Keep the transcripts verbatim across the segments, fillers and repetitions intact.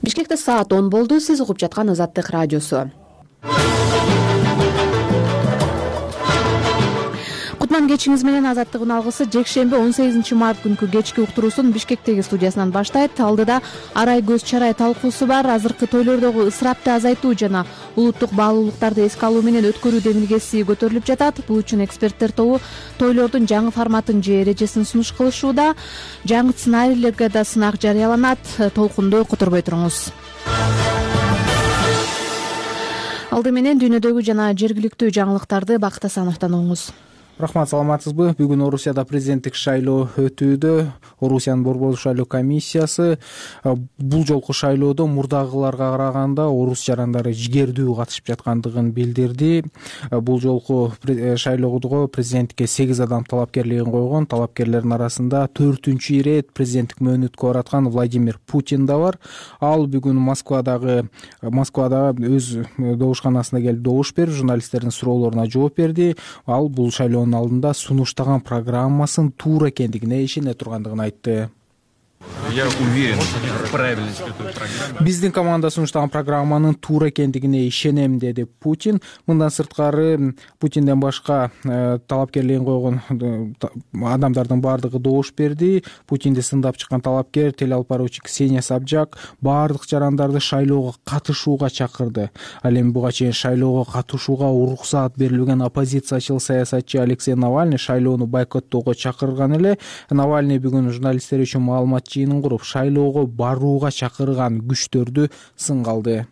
Бишкекте саат он болду. Сиз угуп жаткан Азаттык радиосу. Кутман кечиңиз менен Азаттыктын алгысы жекшемби он сегизинчи март күнкү кечки уктуруусун Бишкектеги студиясынан баштайт. Алдыда арай көз чарай талкуусу бар. Азыркы тойлордогу ысырапты азайтуу жана улуттук баалуулуктарды эске алуу менен өткөрүү демилгеси көтөрүлүп жатат. Бул үчүн эксперттер тобу тойлордун жаңы форматын же эрежесин сунуш кылышууда. Жаңы сценарийлерге да сынак жарыяланат. Толкунду которбой туруңуз. Алды менен дүйнөдөгү жана жергиликтүү жаңылыктарды Бакыт Асановдон угуңуз. Рахмат, саламатсызбы? Бүгүн Орусияда президенттик шайлоо өтүүдө. Орусиянын борбордук шайлоо комиссиясы бул жолку шайлоодо мурдагыларга караганда орус жарандары жигердүү катышып жаткандыгын билдирди. Бул жолку шайлоодо президенттикке сегиз адам талапкерлигин койгон. Талапкерлердин арасында төртүнчү ирет президенттик мөөнөткө бараткан Владимир Путин да бар. Ал бүгүн Москвадагы Москвада өз добушканасына келип добуш берип, журналисттердин суроолоруна жооп берди. Ал бул шайлоо алдында сунуштаган программасын туура экендигине ишене тургандыгын айтты. Я уверен в правильности этой программы. Биздин команда сунуштаган программанын туура экендигине ишенем, деди Путин. Мындан сырткары Путинден башка э, талапкерлигин койгон адамдардын баардыгы добуш берди. Путинди сындап чыккан талапкер телеалпаруучу Ксения Собчак баардык жарандарды шайлоого катышууга чакырды. Ал эми буга чейин шайлоого катышууга уруксаат берилбеген оппозициячыл саясатчы Алексей Навальный шайлоону бойкоттоого чакырган эле. Навальный бүгүн журналисттер үчүн маалымат жыйынын куруп, шайлоого барууга чакырган күчтөрдү сынга алды.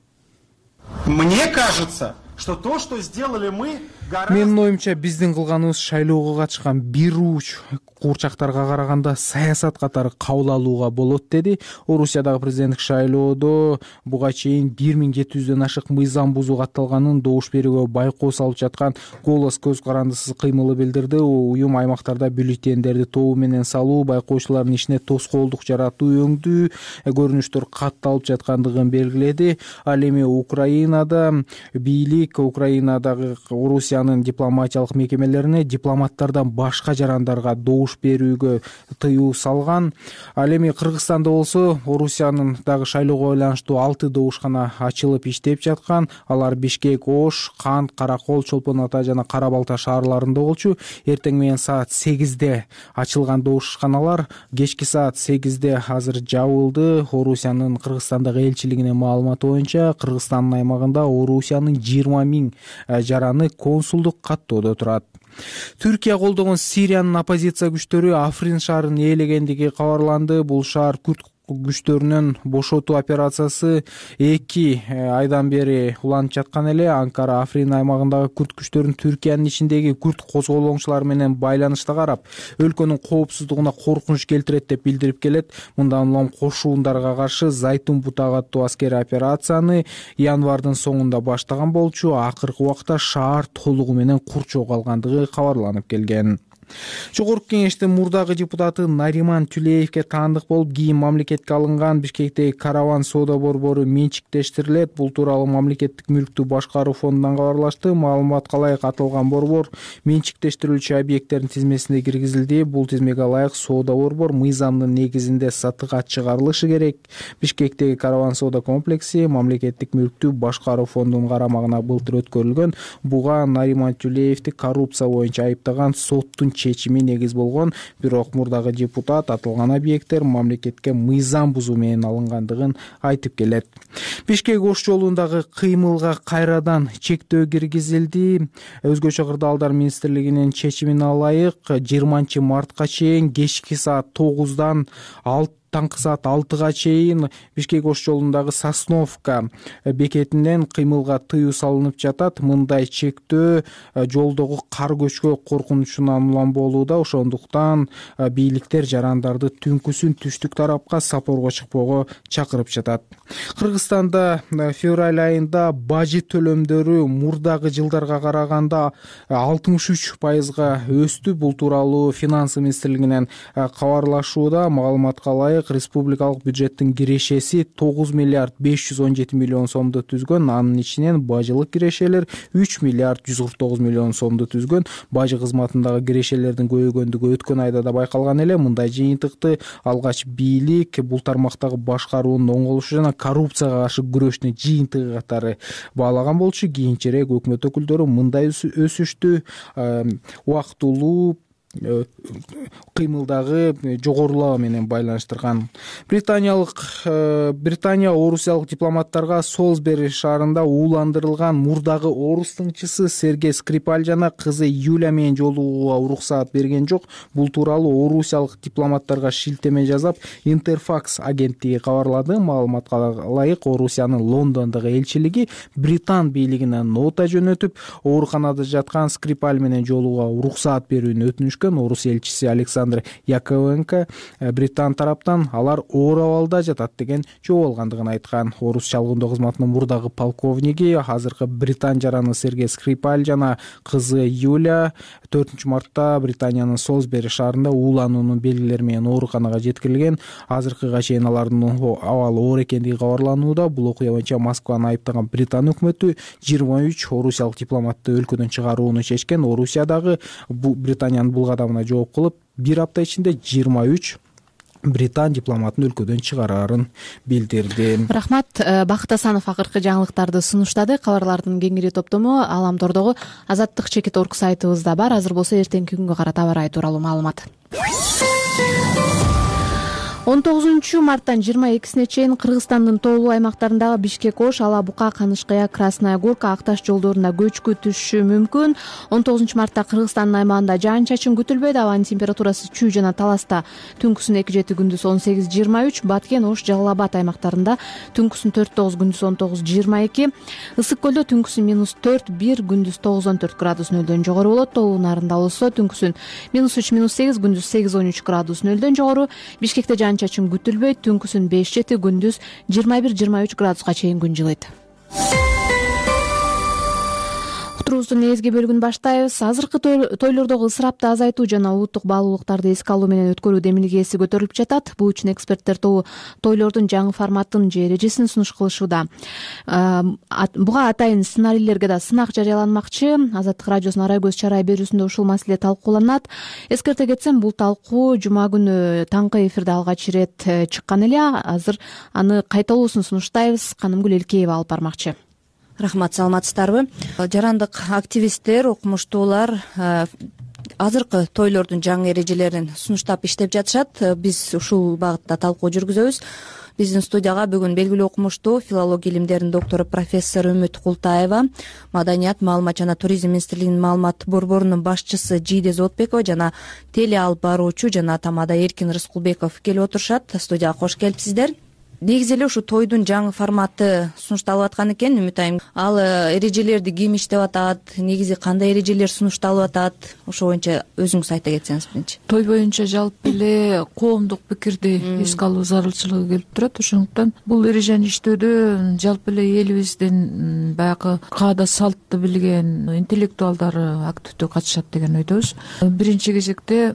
Мне кажется, что то, что сделали мы, Менин оюмча биздин кылганыбыз шайлоого катышкан бир уч куурчактарга караганда саясат катары кабыл алууга болот, деди. Орусиядагы президенттик шайлоодо буга чейин бир миң жети жүздөн ашык мыйзам бузуу катталганын добуш берүүгө байкоо салып жаткан Голос көз карандысыз кыймылы билдирди. Уюм аймактарда бюллетендерди тобу менен салуу, байкоочулардын ишине тоскоолдук жаратуу өңдүү көрүнүштөр катталып жаткандыгын белгиледи. Ал эми Украинада бийлик, Украинадагы Орусиянын дипломатиялык мекемелерине дипломаттардан башка жарандарга добуш берүүгө тыюу салган. Ал эми Кыргызстанда болсо Орусиянын дагы шайлоого байланыштуу алты добушкана ачылып иштеп жаткан. Алар Бишкек, Ош, Кант, Каракол, Чолпон Ата жана Кара Балта шаарларында болчу. Эртең менен саат сегизде ачылган добушканалар кечки саат сегизде азыр жабылды. Орусиянын Кыргызстандагы элчилигинин маалыматы боюнча Кыргызстандын аймагында Орусиянын жыйырма миң жараны консулдук каттоодо турат. Түркия колдогон Сириянын оппозиция күчтөрү Африн шаарын ээлегендиги кабарланды. Бул шаар күрд күчтөрүнүн бошотуу операциясы эки айдан бери уланып жаткан эле. Анкара Африн аймагындагы күрд күчтөрүн Түркиянын ичиндеги күрд козголоңчулары менен байланышта карап, өлкөнүн коопсуздугуна коркунуч келтирет деп билдирип келет. Мындан улам кошуундарга каршы Зайтун бутак аттуу аскерий операцияны январдын соңунда баштаган болчу. Акыркы убакта шаар толугу менен курчоого алгандыгы кабарланып келген. Жогорку кеңештин мурдагы депутаты Нариман Түлеевке таандык болуп, кийин мамлекетке алынган Бишкектеги Караван соода борбору менчиктештирилет. Бул тууралуу мамлекеттик мүлктү башкаруу фондунан кабарлашты. Маалыматка ылайык аталган борбор менчиктештирилүүчү объекттердин тизмесине киргизилди. Бул тизмеге ылайык соода борбор мыйзамдын негизинде сатыга чыгарылышы керек. Бишкектеги Караван соода комплекси мамлекеттик мүлктү башкаруу фондунун карамагына былтыр өткөрүлгөн. Буга Нариман Түлеевди коррупция боюнча айыптаган соттун чечими негиз болгон. Бирок мурдагы депутат аталган объекттер мамлекетке мыйзам бузуу менен алынгандыгын айтып келет. Бишкек Ош жолундагы кыймылга кайрадан чектөө киргизилди. Өзгөчө кырдаалдар министрлигинин чечимине ылайык жыйырманчы мартка чейин кечки саат тогуздан алты таңкы саат алтыга чейин Бишкек Ош жолундагы Сосновка бекетинен кыймылга тыюу салынып жатат. Мындай чектөө жолдогу кар көчкө коркунучунан улам болууда. Ошондуктан бийликтер жарандарды түнкүсүн түштүк тарапка сапорго чыкпоого чакырып жатат. Кыргызстанда февраль айында бажы төлөмдөрү мурдагы жылдарга караганда алтымыш үч пайызга өстү. Бул тууралуу финансы министрлигинен кабарлашууда. Маалыматка ылайык элек республикалык бюджеттин кирешеси тогуз миллиард беш жүз он жети миллион сомду түзгөн. Анын ичинен бажылык кирешелер үч миллиард жүз кырк тогуз миллион сомду түзгөн. Бажы кызматындагы кирешелердин көбөйгөндүгү өткөн айда да байкалган эле. Мындай жыйынтыкты алгач бийлик бул тармактагы башкаруунун оңголушу жана коррупцияга каршы күрөштүн жыйынтыгы катары баалаган болчу. Кийинчерээк өкмөт өкүлдөрү мындай өсүштү убактылуу кыймылдагы жогорулоо менен байланыштырган. Британиялык Британия орусиялык дипломаттарга Солсбери шаарында ууландырылган мурдагы орус тыңчысы Сергей Скрипаль жана кызы Юля менен жолугууга уруксаат берген жок. Бул тууралуу орусиялык дипломаттарга шилтеме жасап Интерфакс агенттиги кабарлады. Маалыматка ылайык, Орусиянын Лондондогу элчилиги Британ бийлигине нота жөнөтүп, ооруканада жаткан Скрипаль менен жолугууга уруксаат берүүнү өтүнүш. Орус элчиси Александр Яковенко Британ тараптан алар оор абалда жатат деген жооп алгандыгын айткан. Орус чалгындоо кызматынын мурдагы полковниги азыркы Британ жараны Сергей Скрипаль жана кызы Юля төртүнчү мартта Британиянын Солсбери шаарында уулануунун белгилери менен ооруканага жеткирилген. Азыркыга чейин алардын абалы оор экендиги кабарланууда. Бул окуя боюнча Москваны айыптаган Британ өкмөтү жыйырма үч орусиялык дипломатты өлкөдөн чыгарууну чечкен. Орусиядагы Британиянын бул кадамына жооп кылып, бир апта ичинде жыйырма үч Британ дипломатын өлкөдөн чыгарарын билдирди. Рахмат. Бакыт Асанов акыркы жаңылыктарды сунуштады. Кабарлардын кеңири топтому Аламтордогу Азаттык чекит орг сайтыбызда бар. Азыр болсо эртеңки күнгө карата абар ай тууралуу маалымат. он тогузунчу марттан жыйырма экисине чейин Кыргызстандын тоолуу аймактарындагы Бишкек, Ош, Ала Бука, Канышкая, Красная Горка, Акташ жолдоруна көчкү түшүшү мүмкүн. он тогузунчу мартта Кыргызстандын аймагында жаан-чачын күтүлбөйт. Абанын температурасы чүй жана Таласта түнкүсүн эки жети, күндүз он сегиз жыйырма үч, Баткен, Ош, Жалал Абад аймактарында түнкүсүн төрт тогуз, күндүз он тогуз жыйырма эки, Ысык көлдө түнкүсүн минус төрт бир, күндүз тогуз он төрт градус нөлдөн жогору болот. Тоолуу нарында болсо түнкүсүн минус үч минус сегиз, күндүз сегиз он үч градус нөлдөн жогору. Бишкекте жаан-чачын күтүлбөйт. Түнкүсүн беш жети, күндүз жыйырма бир жыйырма үч градуска чейин күн жылыйт. Учурубуздун негизги бөлүгүн баштайбыз. Азыркы тойлордогу ысырапты азайтуу жана улуттук баалуулуктарды эске алуу менен өткөрүү демилгеси көтөрүлүп жатат. Бул үчүн эксперттер тобу тойлордун жаңы форматын же эрежесин сунуш кылышууда. Буга атайын сценарийлерге да сынак жарыяланмакчы. Азаттык радиосунун Арай көз чарай берүүсүндө ушул маселе талкууланат. Эскерте кетсем, бул талкуу жума күнү таңкы эфирде алгач ирет чыккан эле. Азыр аны кайталоосун сунуштайбыз. Канымгүл Элкеева алып бармакчы. Рахмат, саламатсыздарбы? Жарандык активисттер, окумуштуулар азыркы тойлордун жаңы эрежелерин сунуштап иштеп жатышат. Биз ушул багытта талкуу жүргүзөбүз. Биздин студияга бүгүн белгилүү окумуштуу, филология илимдеринин доктору профессор Үмүт Култаева, Маданият, маалымат жана туризм министрлигинин маалымат борборунун башчысы Жийде Зоотбекова жана теле алып баруучу жана Тамада Эркин Рыскулбеков келип отурушат. Студияга кош келипсиздер. Негизи эле ушу тойдун жаңы форматы сунушталып аткан экен. Үмүт айым, ал эрежелерди ким иштеп атат, негизи кандай эрежелер сунушталып атат, ошо боюнча өзүңүз айта кетсеңиз биринчи. Той боюнча жалпы эле коомдук пикирди эске алуу зарылчылыгы келип турат. Ошондуктан бул эрежени иштөөдө жалпы эле элибиздин баягы каада салтты билген интеллектуалдары активдүү катышат деген ойдобуз. Биринчи кезекте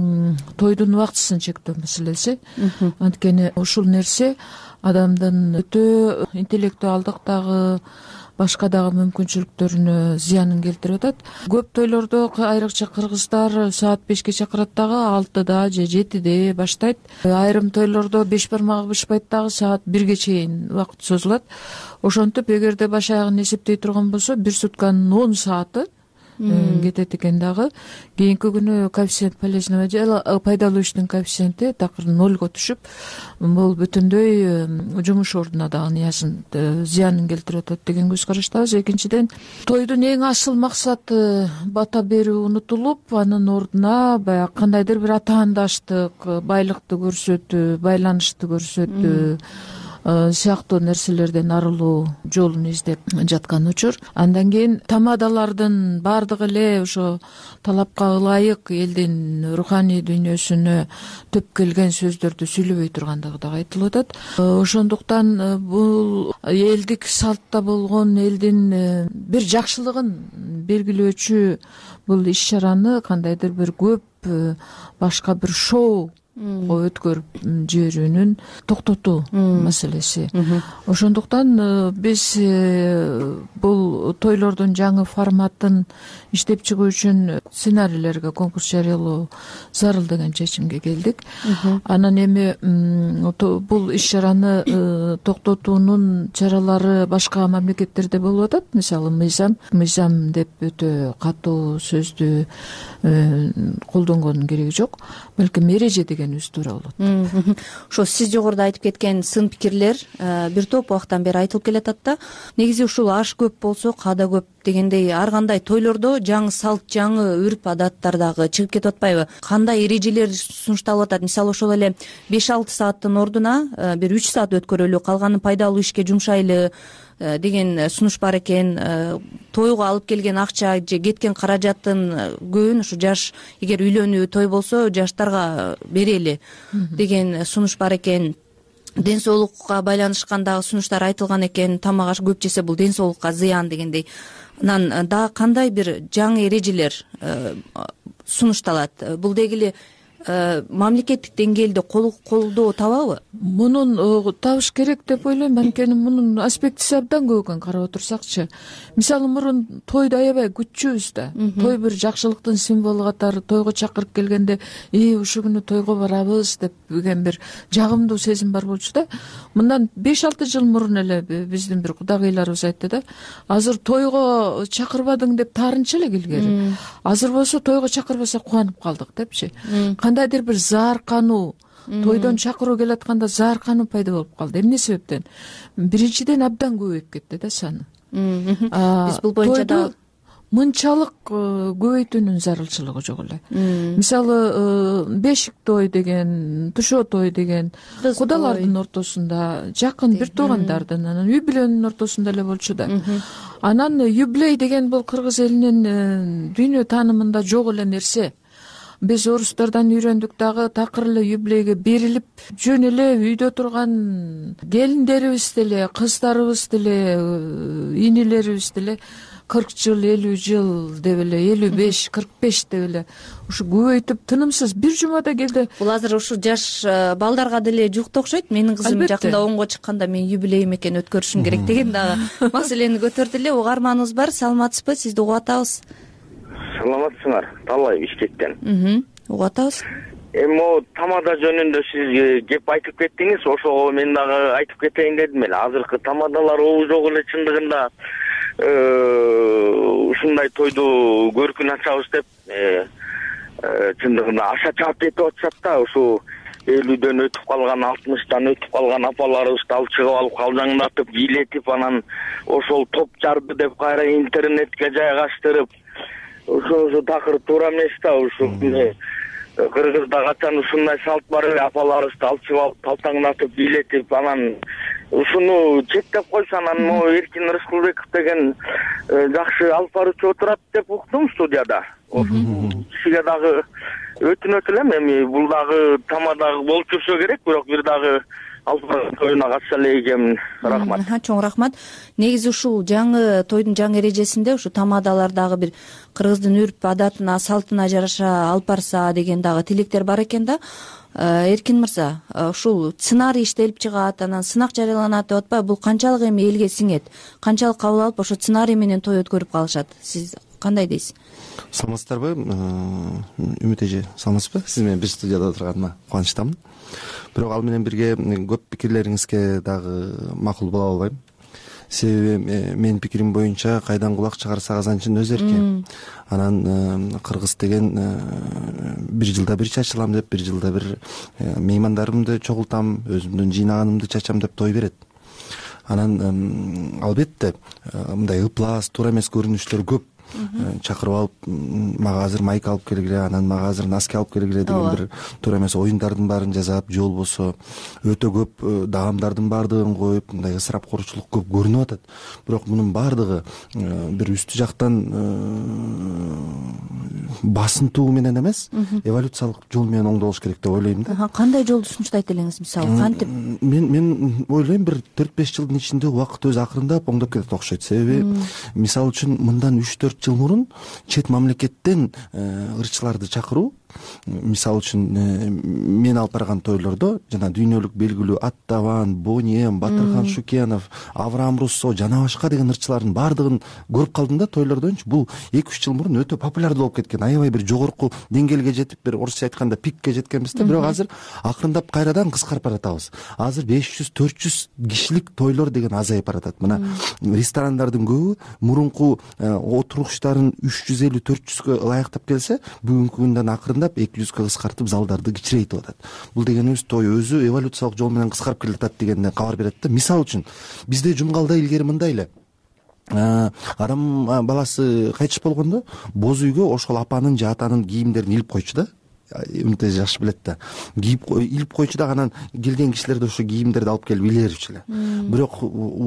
тойдун убактысын чектөө маселеси. Анткени ушул нерсе адамдын өтө интеллектуалдык дагы башка дагы мүмкүнчүлүктөрүнө зыянын келтирип атат. Көп тойлордо айрыкча кыргыздар саат бешке чакырат дагы алтыда же жетиде баштайт. Айрым тойлордо беш бармагы бышпайт дагы саат бирге чейин убакыт созулат. Ошентип эгерде баш аягын эсептей турган болсо бир сутканын он сааты кетет экен дагы. Кийинки күнү коэффициент полезного дела, пайдалуу иштин коэффициенти такыр нолго түшүп, бул бүтүндөй жумуш ордуна дагы ниясын зыянын келтирип атат деген көз караштабыз. Экинчиден, тойдун эң асыл максаты бата берүү унутулуп, анын ордуна баягы кандайдыр бир атаандаштык, байлыкты көрсөтүү, байланышты көрсөтүү сыяктуу нерселерден арылуу жолун издеп жаткан учур. Андан кийин тамадалардын баардыгы эле ошо талапка ылайык элдин руханий дүйнөсүнө төп келген сөздөрдү сүйлөбөй тургандыгы дагы айтылып атат. Ошондуктан бул элдик салтта болгон элдин бир жакшылыгын белгилөөчү бул иш чараны кандайдыр бир көп башка бир шоу өткөрүп жиберүүнүн токтотуу маселеси. Ошондуктан биз бул тойлордун жаңы форматын иштеп чыгуу үчүн сценарийлерге конкурс жарыялоо зарыл деген чечимге келдик. Анан эми бул иш чараны токтотуунун чаралары башка мамлекеттерде болуп атат. Мисалы мыйзам мыйзам деп өтө катуу сөздү колдонгондун кереги жок, балким эреже дегенибиз туура болот. Ошо сиз жогоруда айтып кеткен сын пикирлер бир топ убакыттан бери айтылып келатат да. Негизи ушул аш көп болсо каада көп дегендей ар кандай тойлордо жаңы салт, жаңы үрп адаттар дагы чыгып кетип атпайбы? Кандай эрежелер сунушталып атат? Мисалы ошол эле беш алты сааттын ордуна бир үч саат өткөрөлү, калганын пайдалуу ишке жумшайлы деген сунуш бар экен. Тойго алып келген акча же кеткен каражаттын көбүн ушу жаш, эгер үйлөнүү той болсо жаштарга берели деген сунуш бар экен. Ден соолукка байланышкан дагы сунуштар айтылган экен. Тамак аш көп жесе бул ден соолукка зыян дегендей. Анан дагы кандай бир жаңы эрежелер сунушталат? Бул дегили мамлекеттик деңгээлде колдоо табабы? Мунун табыш керек деп ойлойм. Анткени мунун аспектиси абдан көп экен, карап отурсакчы. Мисалы мурун тойду аябай күтчүбүз да. Той бир жакшылыктын символу катары тойго чакырып келгенде, "Ий, ушул күнү тойго барабыз" деп деген бир жагымдуу сезим бар болчу да. Мындан беш алты жыл мурун эле биздин бир кудагыйларыбыз айтты да, азыр тойго чакырбадың деп таарынчу элек илгери. Азыр болсо тойго чакырбаса кубанып калдык депчи. Кандайдыр бир зааркануу, тойдон чакыруу келатканда зааркануу пайда болуп калды. Эмне себептен? Биринчиден абдан көбөйүп кетти да саны. Биз бул боюнча да мынчалык көбөйтүүнүн зарылчылыгы жок эле. Мисалы бешик той деген, тушоо той деген кудалардын ортосунда, жакын бир туугандардын, анан үй бүлөнүн ортосунда эле болчу да. Анан юбилей деген бул кыргыз элинин дүйнө таанымында жок эле нерсе. Биз орустардан үйрөндүк дагы, такыр эле юбилейге берилип, жөн эле үйдө турган келиндерибиз деле, кыздарыбыз деле, инилерибиз деле кырк жыл, элүү жыл деп эле, элүү беш, кырк беш деп эле ушу көбөйтүп тынымсыз бир жумада келди. Бул азыр ушу жаш балдарга деле жукта окшойт. Менин кызым жакында онго чыкканда мен юбилейим экен өткөрүшүм керек деген дагы маселени көтөрдү эле. Угарманыбыз бар, саламатсызбы? Сизди угуп атабыз. Саламатсыңар, Талай Бишкектен. Угуп атабыз. Эми могу тамада жөнүндө сиз кеп айтып кеттиңиз, ошого мен дагы айтып кетейин дедим эле. Азыркы тамадалар обу жок эле чындыгында ушундай тойду көркүн ачабыз деп чындыгында аша чаап кетип атышат да. Ушу элүүдөн өтүп калган, алтымыштан өтүп калган апаларыбызды алып чыгып алып калжаңдатып, бийлетип, анан ошол топ жарды деп кайра интернетке жайгаштырып, ошо такыр туура эмес да. Ушу Кыргызда качан ушундай салт бар эле, апаларыбызды алып чыгып алып талтаңдатып, бийлетип, анан ушуну чектеп койсо, анан могу Эркин Рыскулбеков деген жакшы алып баруучу отурат деп уктум студияда. Кишиге дагы өтүнөт элем, эми бул дагы тамадагы болуп жүрсө керек, бирок бир дагы алып тоюна катыша элек экенмин. Рахмат. Чоң рахмат. Негизи ушул жаңы тойдун жаңы эрежесинде ушу тамадалар дагы бир кыргыздын үрп адатына, салтына жараша алып барса деген дагы тилектер бар экен да. Эркин мырза, ушул сценарий иштелип чыгат, анан сынак жарыяланат деп атпайбы? Бул канчалык эми элге сиңет? Канчалык кабыл алып ошо сценарий менен той өткөрүп калышат? Сиз кандай дейсиз? Саламатсыздарбы? Үмүт эже, саламатсызбы? Сиз менен бир студияда отурганыма кубанычтамын. Бирок ал менен бирге көп пикирлериңизге дагы макул боло албайм. Себеби менин пикирим боюнча кайдан кулак чыгарсак азанчын өз эрки. Анан кыргыз деген бир жылда бир чачылам деп, бир жылда бир меймандарымды чогултам, өзүмдүн жыйнаганымды чачам деп той берет. Анан албетте мындай ыплас, туура эмес көрүнүштөр көп. Чакырып алып, мага азыр майка алып келгиле, анан мага азыр носки алып келгиле деген бир туура эмес оюндардын баарын жасап, же болбосо өтө көп даамдардын баардыгын коюп, мындай ысырапкорчулук көп көрүнүп атат. Бирок мунун баардыгы бир үстү жактан басынтуу менен эмес, эволюциялык жол менен оңдолуш керек деп ойлойм да. Кандай жолду сунуштайт элеңиз, мисалы, кантип? Мен мен ойлойм бир төрт беш жылдын ичинде убакыт өзү акырындап оңдоп кетет окшойт. Себеби мисалы үчүн мындан үч төрт жыл мурун чет мамлекеттен ырчыларды чакыруу мисалы үчүн мен алып барган тойлордо жана дүйнөлүк белгилүү Аттабан, Бонием, Батырхан Шукенов, Авраам Руссо жана башка деген ырчылардын баардыгын көрүп калдым да тойлордончу. Бул эки үч жыл мурун өтө популярдуу болуп кеткен, аябай бир жогорку деңгээлге жетип, бир орусча айтканда пикке жеткенбиз да. Бирок азыр акырындап кайрадан кыскарып баратабыз. Азыр беш жүз төрт жүз кишилик тойлор деген азайып баратат. Мына ресторандардын көбү мурунку отуруштарын үч жүз элүү төрт жүзгө ылайыктап келсе, бүгүнкү күндөн акырындап эки жүзгө кыскартып залдарды кичирейтип атат. Бул дегенибиз той өзү эволюциялык жол менен кыскарып келатат дегенден кабар берет да. Мисалы үчүн бизде Жумгалда илгери мындай эле адам баласы кайтыш болгондо боз үйгө ошол апанын же атанын кийимдерин илип койчу да. Үмүтөй жакшы билет да. Кийип илип койчу да, анан келген кишилер да ошо кийимдерди алып келип илээрчү эле. Бирок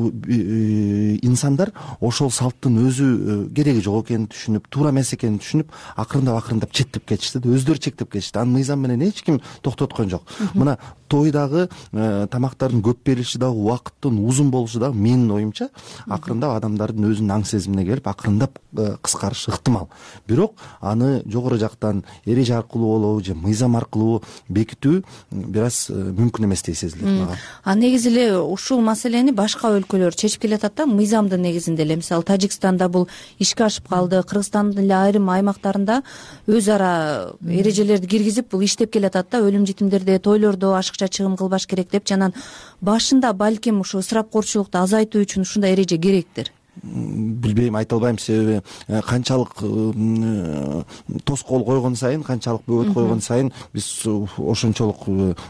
инсандар ошол салттын өзү кереги жок экенин түшүнүп, туура эмес экенин түшүнүп, акырындап акырындап чектеп кетишти да, өздөрү чектеп кетишти. Аны мыйзам менен эч ким токтоткон жок. Мына тойдагы тамактардын көп берилиши дагы, убакыттын узун болушу дагы менин оюмча акырындап адамдардын өзүнүн аң сезимине келип акырындап кыскарышы ыктымал. Бирок аны жогору жактан эреже аркылуу болобу же мыйзам аркылуу бекитүү бир аз мүмкүн эместей сезилет мага. А негизи эле ушул маселени башка өлкөлөр чечип келатат да, мыйзамдын негизинде эле. Мисалы Тажикстанда бул ишке ашып калды, Кыргызстандын эле айрым аймактарында өз ара эрежелерди киргизип бул иштеп келатат да, өлүм житимдерде, тойлордо ашыкча чыгым кылбаш керек деп. Жанан башында балким ушу ысырапкорчулукту азайтуу үчүн ушундай эреже керектир. Билбейм, айта албайм, себеби канчалык тоскоол койгон сайын, канчалык бөгөт койгон сайын биз ошончолук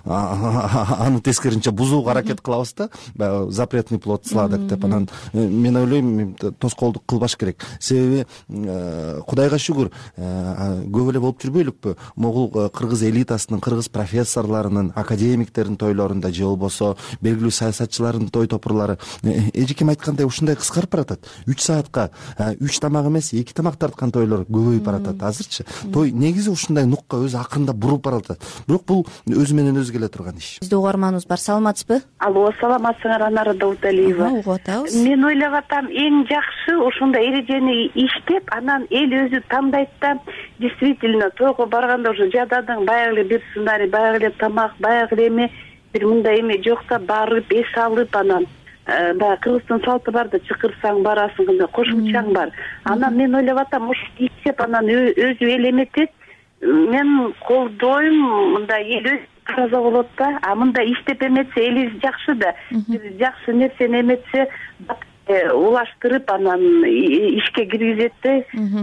аны тескерисинче бузууга аракет кылабыз да. Баягы запретный плод сладок деп. Анан мен ойлойм, тоскоолдук кылбаш керек. Себеби Кудайга шүгүр көп эле болуп жүрбөйлүкпү? Могул кыргыз элитасынын, кыргыз профессорлорунун, академиктердин тойлорунда же болбосо белгилүү саясатчылардын той топурлары эжекем айткандай ушундай кыскарып баратат. үч саатка үч тамак эмес, эки тамак тарткан тойлор көбөйүп баратат азырчы. Той негизи ушундай нукка өзү акырындап буруп баратат. Бирок бул өзү менен өзү келе турган иш. Бизде угарманыбыз бар, саламатсызбы? Алло, саламатсыңар, Анара Дауталиева. Угуп атабыз. Мен ойлоп атам, эң жакшы ушундай эрежени иштеп, анан эл өзү тандайт да, действительно тойго барганда уже жададың баягы эле бир сценарий, баягы эле тамак, баягы эле эме, бир мындай эме жокса барып эс алып, анан баягы кыргыздын салты бар да, чакырсаң барасың, кандай кошумчаң бар. Анан мен ойлоп атам, ушу иштеп анан өзү эл эметет. Мен колдойм, мындай эл өзү тараза болот да. А мындай иштеп эметсе элибиз жакшы да. Бир жакшы нерсени эметсе улаштырып анан ишке киргизет да.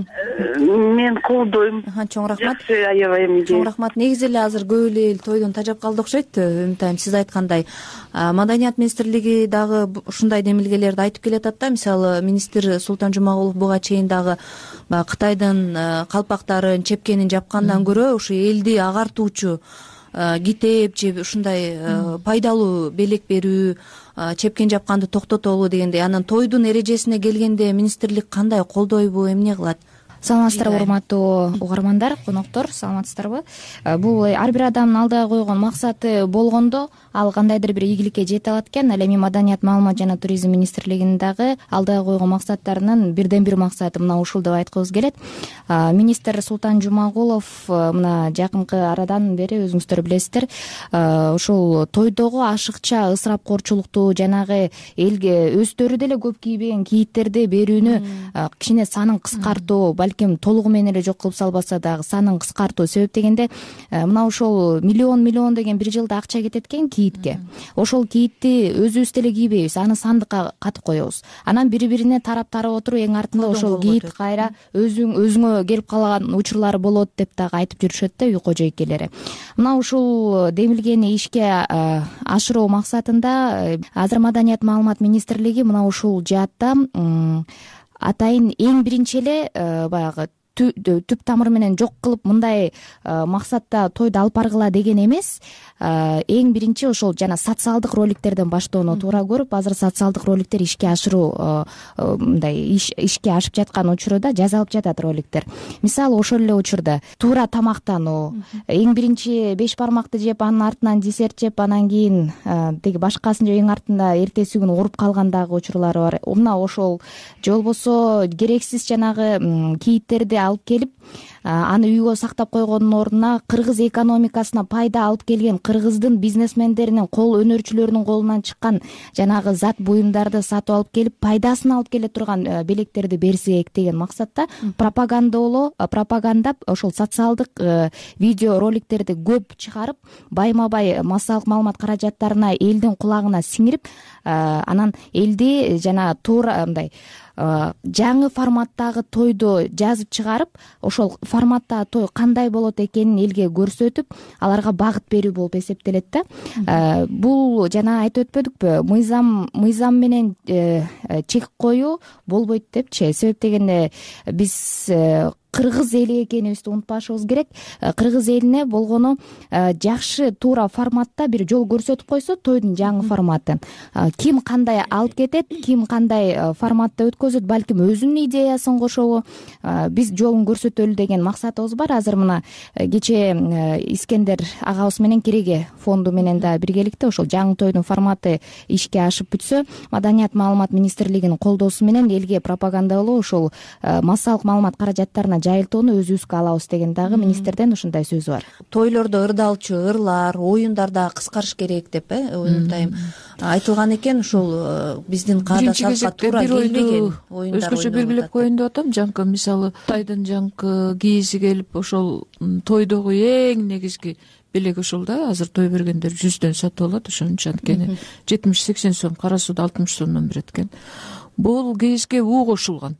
Мен колдойм. Чоң рахмат. Жакшы, аябай эми. Чоң рахмат. Негизи эле азыр көп эле эл тойдон тажап калды окшойт. Үмүтайым, сиз айткандай Маданият министрлиги дагы ушундай демилгелерди айтып келатат да. Мисалы министр Султан Жумагулов буга чейин дагы Кытайдын калпактарын, чепкенин жапкандан көрө ушу элди агартуучу китеп же ушундай пайдалуу белек берүү, чепкен жапканды токтотолу дегендей. Анан тойдун эрежесине келгенде министрлик кандай колдойбу, эмне кылат? Саламатсыздарбы, урматтуу угармандар, коноктор, саламатсыздарбы? Бул ар бир адамдын алдыга койгон максаты болгондо ал кандайдыр бир ийгиликке жете алат экен. Ал эми Маданият, маалымат жана туризм министрлигинин дагы алдыга койгон максаттарынын бирден бир максаты мына ушул деп айткыбыз келет. Министр Султан Жумагулов мына жакынкы арадан бери өзүңүздөр билесиздер, ушул тойдогу ашыкча ысырапкорчулукту, жанагы элге өздөрү деле көп кийбеген кийиттерди берүүнү кичине санын кыскартуу, балким толугу менен эле жок кылып салбаса дагы санын кыскартуу. Себеп дегенде мына ошол миллион миллион деген бир жылда акча кетет экен кийитке. Ошол кийитти өзүбүз деле кийбейбиз, аны сандыкка катып коебуз. Анан бири-бирине тарап тарап отуруп эң артында ошол кийит кайра өзүң өзүңө келип калган учурлары болот деп дагы айтып жүрүшөт да үй кожо экелери. Мына ушул демилгени ишке ашыруу максатында азыр Маданият, маалымат министрлиги мына ушул жаатта атайын эң биринчи эле баягы түп тамыры менен жок кылып мындай максатта тойду алып баргыла деген эмес. Эң биринчи ошол жана социалдык роликтерден баштоону туура көрүп, азыр социалдык роликтер ишке ашыруу мындай ишке ашып жаткан учурда жазалып жатат роликтер. Мисалы ошол эле учурда туура тамактануу, эң биринчи беш бармакты жеп, анын артынан десерт жеп, анан кийин теги башкасын жеп, эң артында эртеси күнү ооруп калгандагы учурлары бар. Мына ошол же болбосо керексиз жанагы кийиттерди алып келип аны үйгө сактап койгондун ордуна кыргыз экономикасына пайда алып келген кыргыздын бизнесмендеринин кол өнөрчүлөрүнүн колунан чыккан жанагы зат буюмдарды сатып алып келип пайдасын алып келе турган белектерди берсек деген максатта пропагандалоо пропагандап ошол социалдык видео роликтерди көп чыгарып байма бай массалык маалымат каражаттарына элдин кулагына сиңирип анан элди жана туура мындай жаңы форматтагы тойду жазып чыгарып ошол форматтагы той кандай болот экенин элге көрсөтүп аларга багыт берүү болуп эсептелет да. Бул жана айтып өтпөдүкпү, мыйзам мыйзам менен чек коюу болбойт депчи. Себеп дегенде биз кыргыз эли экенибизди унутпашыбыз керек. Кыргыз элине болгону жакшы туура форматта бир жол көрсөтүп койсо, тойдун жаңы форматы ким кандай алып кетет, ким кандай форматта өткөзөт, балким өзүнүн идеясын кошобу, биз жолун көрсөтөлү деген максатыбыз бар. Азыр мына кечээ Искендер агабыз менен Кереге фонду менен да биргеликте ошол жаңы тойдун форматы ишке ашып бүтсө, Маданият маалымат министрлигинин колдоосу менен элге пропагандалоо ошол массалык маалымат каражаттарына жайылтууну өзүбүзгө алабыз деген дагы министрден ушундай сөз бар. Тойлордо ырдалчу ырлар, оюндар да кыскарыш керек деп уюмтайм айтылган экен. Ушул биздин каада салтка туура келбеген оюндар. Өзгөчө белгилеп коеюн деп атам. Жаңкы мисалы Кытайдын жаңкы кийизи келип ошол тойдогу эң негизги белек ошол да. Азыр той бергендер жүздөн сатып алат ошончо, анткени жетимиш сексен сом, кара сууда алтымыш сомдон берет экен. Бул кийизге уу кошулган.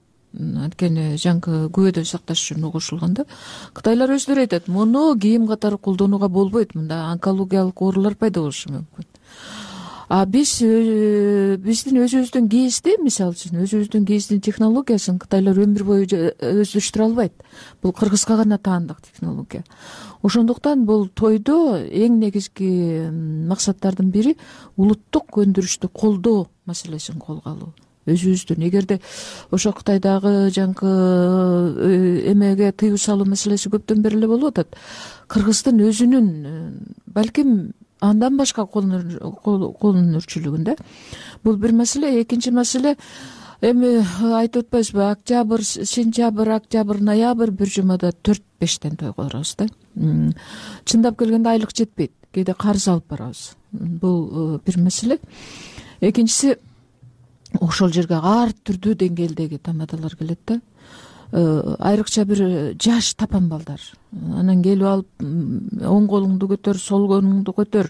Анткени жаңкы күбөдөн сакташ үчүн кошулган да. Кытайлар өздөрү айтат, муну кийим катары колдонууга болбойт, мында онкологиялык оорулар пайда болушу мүмкүн. А биз биздин өзүбүздүн кийизди, мисалы үчүн өзүбүздүн кийиздин технологиясын Кытайлар өмүр бою өздөштүрө албайт. Бул кыргызга гана таандык технология. Ошондуктан бул тойдо эң негизги максаттардын бири улуттук өндүрүштү колдоо маселесин колго алуу. Өзүбүздүн эгерде ошо Кытайдагы жаңкы эмеге тыюу салуу маселеси көптөн бери эле болуп атат. Кыргыздын өзүнүн балким андан башка кол өнөрчүлүгүндө бул бир маселе. Экинчи маселе, эми айтып өтпөйсүзбү, октябрь, сентябрь, октябрь, ноябрь бир жумада төрт бештен той кылабыз да. Чындап келгенде айлык жетпейт, кээде карыз алып барабыз. Бул бир маселе. Экинчиси, ошол жерге ар түрдүү деңгээлдеги тамадалар келет да. Айрыкча бир жаш тапан балдар. Анан келип алып, оң колуңду көтөр, сол колуңду көтөр,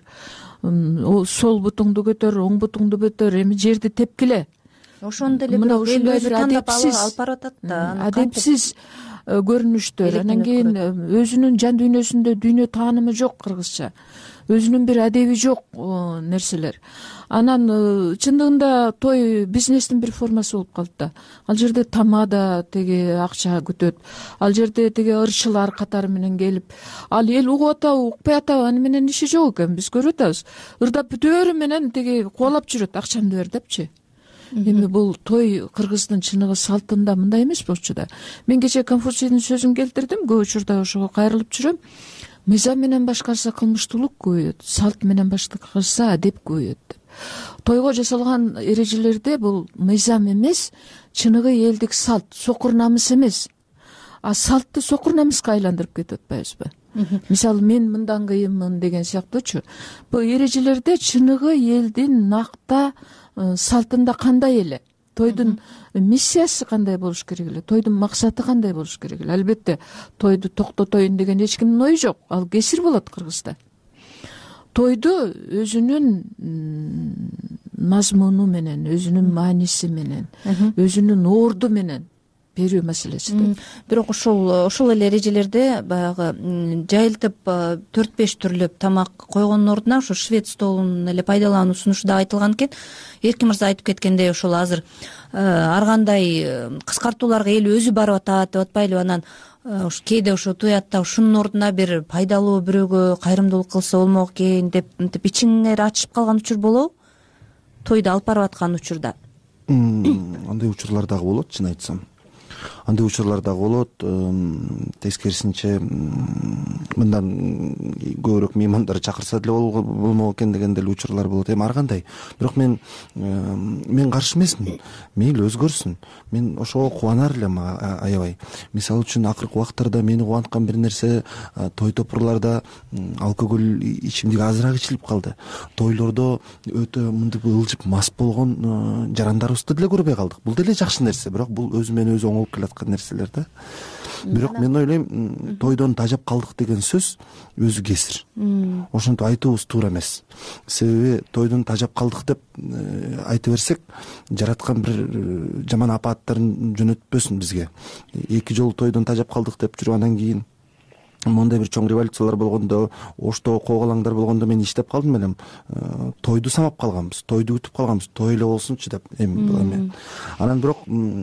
сол бутуңду көтөр, оң бутуңду көтөр, эми жерди тепкиле. Ошондо эле мына ушундай бир адепсиз алып баратат да. Адепсиз көрүнүштөр. Анан кийин өзүнүн жан дүйнөсүндө дүйнө таанымы жок кыргызча. Өзүнүн бир адеби жок нерселер. Анан чындыгында той бизнестин бир формасы болуп калды да. Ал жерде тамада теги акча күтөт. Ал жерде теги ырчылар катары менен келип, ал эл угуп атабы, укпай атабы, аны менен иши жок экен. Биз көрүп атабыз. Ырдап бүтөөрү менен теги кубалап жүрөт, акчамды бер депчи. Эми бул той кыргыздын чыныгы салтында мындай эмес болчу да. Мен кечээ Конфуцийдин сөзүн келтирдим, көп учурда ошого кайрылып жүрөм. Мыйзам менен башкарса кылмыштуулук көбөйөт, салт менен башкарса адеп көбөйөт деп. Тойго жасалган эрежелерде бул мыйзам эмес, чыныгы элдик салт, сокур намыс эмес. А салтты сокур намыска айландырып кетип атпайбызбы? Мисалы, мен мындан кыйынмын деген сыяктуучу. Бул эрежелерде чыныгы элдин накта салтында кандай эле, тойдун миссиясы кандай болуш керек эле, тойдун максаты кандай болуш керек эле. Албетте, тойду токтотоюн деген эч кимдин ою жок. Ал кесир болот Кыргызда. Тойду өзүнүн мазмуну менен, өзүнүн мааниси менен, өзүнүн орду менен берүү маселеси. Бирок ошол ошол эле эрежелерде баягы жайылтып төрт беш түрлөп тамак койгондун ордуна ошо швед столун эле пайдалануу сунушу да айтылган экен. Эркин мырза айтып кеткендей, ошол азыр ар кандай кыскартууларга эл өзү барып атат деп атпайлыбы? Анан кээде ошо туятта ушунун ордуна бир пайдалуу бирөөгө кайрымдуулук кылса болмок экен деп мынтип ичиңер ачышып калган учур болобу? Тойду алып барып аткан учурда. Андай учурлар дагы болот, чын айтсам. андай учурлар дагы болот. Тескерисинче мындан көбүрөөк меймандар чакырса деле болмок экен деген деле учурлар болот. Эми ар кандай. Бирок мен мен каршы эмесмин. Мейли өзгөрсүн. Мен ошого кубанар элем аябай. Мисалы үчүн акыркы убактарда мени кубанткан бир нерсе, той топурларда алкоголь ичимдиги азыраак ичилип калды. Тойлордо өтө мынтип ылжып мас болгон жарандарыбызды деле көрбөй калдык. Бул деле жакшы нерсе, бирок бул өзү менен өзү оңолуп келаткан нерселер да. Бирок мен ойлойм, тойдон тажап калдык деген сөз өзү кесир. Ошентип айтуубуз туура эмес. Себеби тойдон тажап калдык деп айта берсек, жараткан бир жаман апааттарын жөнөтпөсүн бизге. Эки жолу тойдон тажап калдык деп жүрүп андан кийин мондай бир чоң революциялар болгондо, Ошто коголаңдар болгондо мен иштеп калдым элем. Тойду самап калганбыз, тойду күтүп калганбыз, той эле болсунчу деп эми. Анан бирок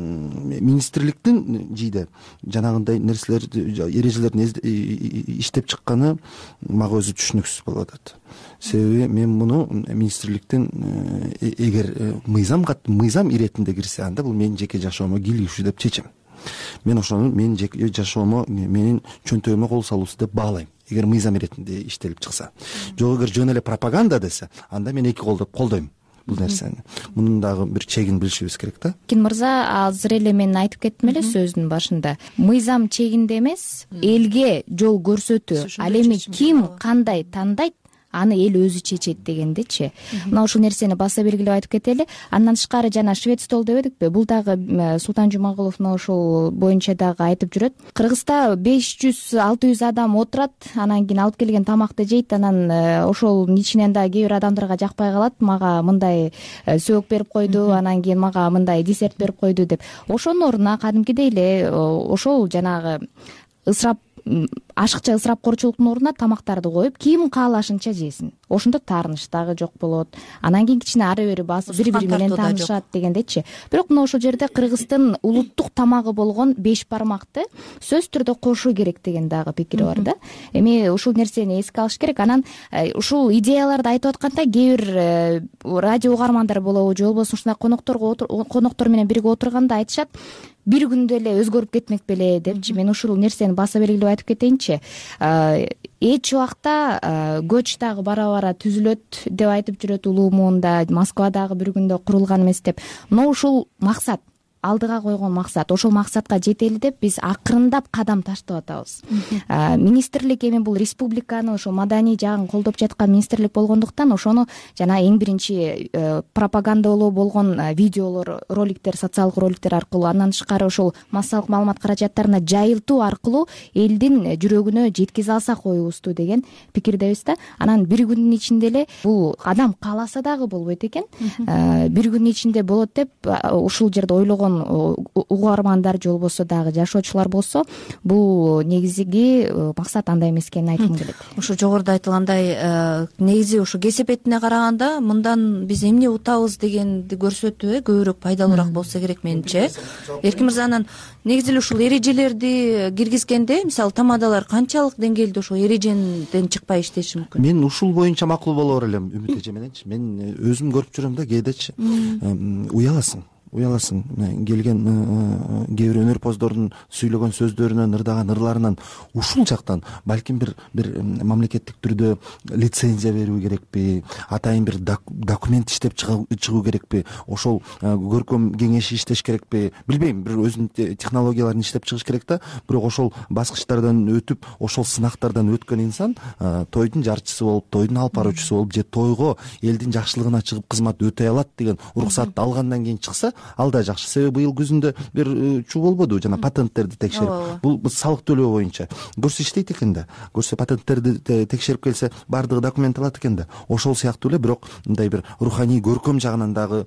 министрликтин жийде жанагындай нерселер, эрежелерин иштеп чыкканы мага өзү түшүнүксүз болуп атат. Себеби мен муну министрликтин эгер мыйзам мыйзам иретинде кирсе, анда бул менин жеке жашоомо кийлигишүү деп чечем. Мен ошону менин жеке жашоомо, менин чөнтөгүмө кол салуусу деп баалайм. Эгер мыйзам иретинде иштелип чыкса. Жок, эгер жөн эле пропаганда десе, анда мен эки колдоп колдойм бул нерсени. Мунун дагы бир чегин билишибиз керек да. Кин мырза азыр эле мен айтып кеттим эле сөздүн башында. Мыйзам чегинде эмес, элге жол көрсөтүү. Ал эми ким кандай тандайт, аны эл өзү чечет дегендечи. Мына ушул нерсени баса белгилеп айтып кетели. Андан тышкары жана швед стол дебедикпи? Бул дагы Султан Жумагулов ушул боюнча дагы айтып жүрөт. Кыргызда беш жүз алты жүз адам отурат, анан кийин алып келген тамакты жейт, анан ошолун ичинен дагы кээ бир адамдарга жакпай калат. Мага мындай сөөгүк берип койду, анан кийин мага мындай десерт берип койду деп. Ошонун ордуна кадимкидей эле ошол жанагы ысырап ашыкча ысырапкорчулуктун ордуна тамактарды коюп, ким каалашынча жесин. Ошондо таарыныч дагы жок болот. Анан кийин кичине ары бери басып бири бири менен таанышат дегендечи. Бирок мына ошол жерде Кыргыздын улуттук тамагы болгон беш бармакты сөзсүз түрдө кошуу керек деген дагы пикири бар да. Эми ушул нерсени эске алыш керек. Анан ушул идеяларды айтып атканда кээ бир радио угармандар болобу, же болбосо ушундай конокторго коноктор менен бирге отурганда айтышат, бир күндө эле өзгөрүп кетмек беле депчи. Мен ушул нерсени баса белгилеп айтып кетейинчи. Эч убакта көч дагы бара бара түзүлөт деп айтып жүрөт улуу муунда, Москва дагы бир күндө курулган эмес деп. Но ушул максат, алдыга койгон максат, ошол максатка жетели деп биз акырындап кадам таштап атабыз. Министрлик эми бул республиканы ошо маданий жагын колдоп жаткан министрлик болгондуктан ошону жана эң биринчи пропагандалоо болгон видеолор, роликтер, социалдык роликтер аркылуу, андан тышкары ошол массалык маалымат каражаттарына жайылтуу аркылуу элдин жүрөгүнө жеткизе алсак оюбузду деген пикирдебиз да. Анан бир күндүн ичинде эле бул адам кааласа дагы болбойт экен. Бир күндүн ичинде болот деп ушул жерде ойлогон угармандар же болбосо дагы жашоочулар болсо, бул негизги максат андай эмес экенин айткым келет. Ушу жогоруда айтылгандай, негизи ушу кесепетине караганда мындан биз эмне утабыз дегенди көрсөтүү көбүрөөк пайдалуураак болсо керек менимче. Эркин мырза, анан негизи эле ушул эрежелерди киргизгенде, мисалы тамадалар канчалык деңгээлде ошол эрежеден чыкпай иштеши мүмкүн? Мен ушул боюнча макул боло бер элем, Үмүт эже мененчи. Мен өзүм көрүп жүрөм да, кээдечи уяласың. Уяласың, келген кээ бир өнөрпоздордун сүйлөгөн сөздөрүнөн, ырдаган ырларынан ушул жактан балким бир бир мамлекеттик түрдө лицензия берүү керекпи, атайын бир документ иштеп чыгуу керекпи, ошол көркөм кеңеш иштеш керекпи, билбейм, бир өзүнүн технологияларын иштеп чыгыш керек да. Бирок ошол баскычтардан өтүп, ошол сынактардан өткөн инсан тойдун жарчысы болуп, тойдун алып баруучусу болуп, же тойго элдин жакшылыгына чыгып кызмат өтөй алат деген уруксатты алгандан кийин чыкса, ал да жакшы. Себеби быйыл күзүндө бир чуу болбоду, жана патенттерди текшерип, бул салык төлөө боюнча көрсө иштейт экен да. Көрсө патенттерди текшерип келсе, баардыгы документ алат экен да. Ошол сыяктуу эле, бирок мындай бир руханий көркөм жагынан дагы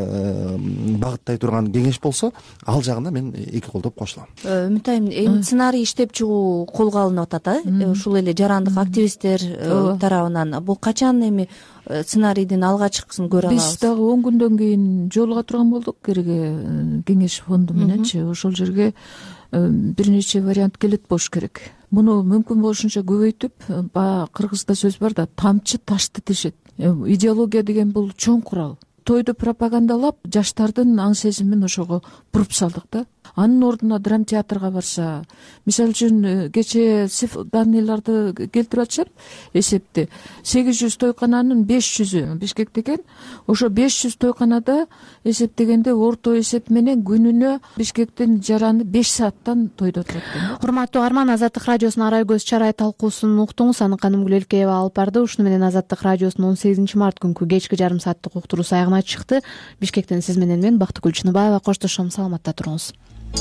багыттай турган кеңеш болсо, ал жагына мен эки колдоп кошулам. Үмүт айым, эми сценарий иштеп чыгуу колго алынып атат, ушул эле жарандык активисттер тарабынан. Бул качан эми сценарийдин алга чыккысын көрө алабыз? Биз дагы он күндөн кийин жолуга турган болдук Керге кеңеш фонду мененчи. Ошол жерге бир нече вариант келет болуш керек. Муну мүмкүн болушунча көбөйтүп, баягы кыргызда сөз бар да, тамчы ташты тешет. Идеология деген бул чоң курал. тойду пропагандалап жаштардын аң сезимин ошого буруп салдык да. Анын ордуна драма театрга барса, мисалы үчүн кече Сиф Даниларды келтирип атышат эсепти. сегиз жүз тойкананын беш жүзү Бишкекте экен. Ошо беш жүз тойканада эсептегенде орто эсеп менен күнүнө Бишкектин жараны беш сааттан тойдо отурат экен. Урматтуу Арман, Азаттык радиосунун Арай көз чарай талкуусун уктуңуз. Аны Каным Гүлөлкеева алып барды. Ушуну менен Азаттык радиосунун он сегизинчи март күнкү кечки жарым сааттык уктуруусу аягына чыкты. Бишкектен сиз менен мен Бактыгүл Чыныбаева коштошом. Саламатта туруңуз.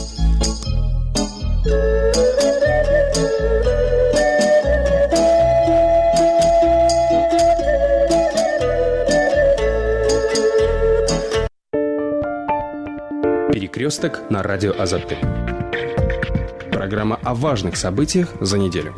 Перекресток на радио Азаттык. Программа о важных событиях за неделю.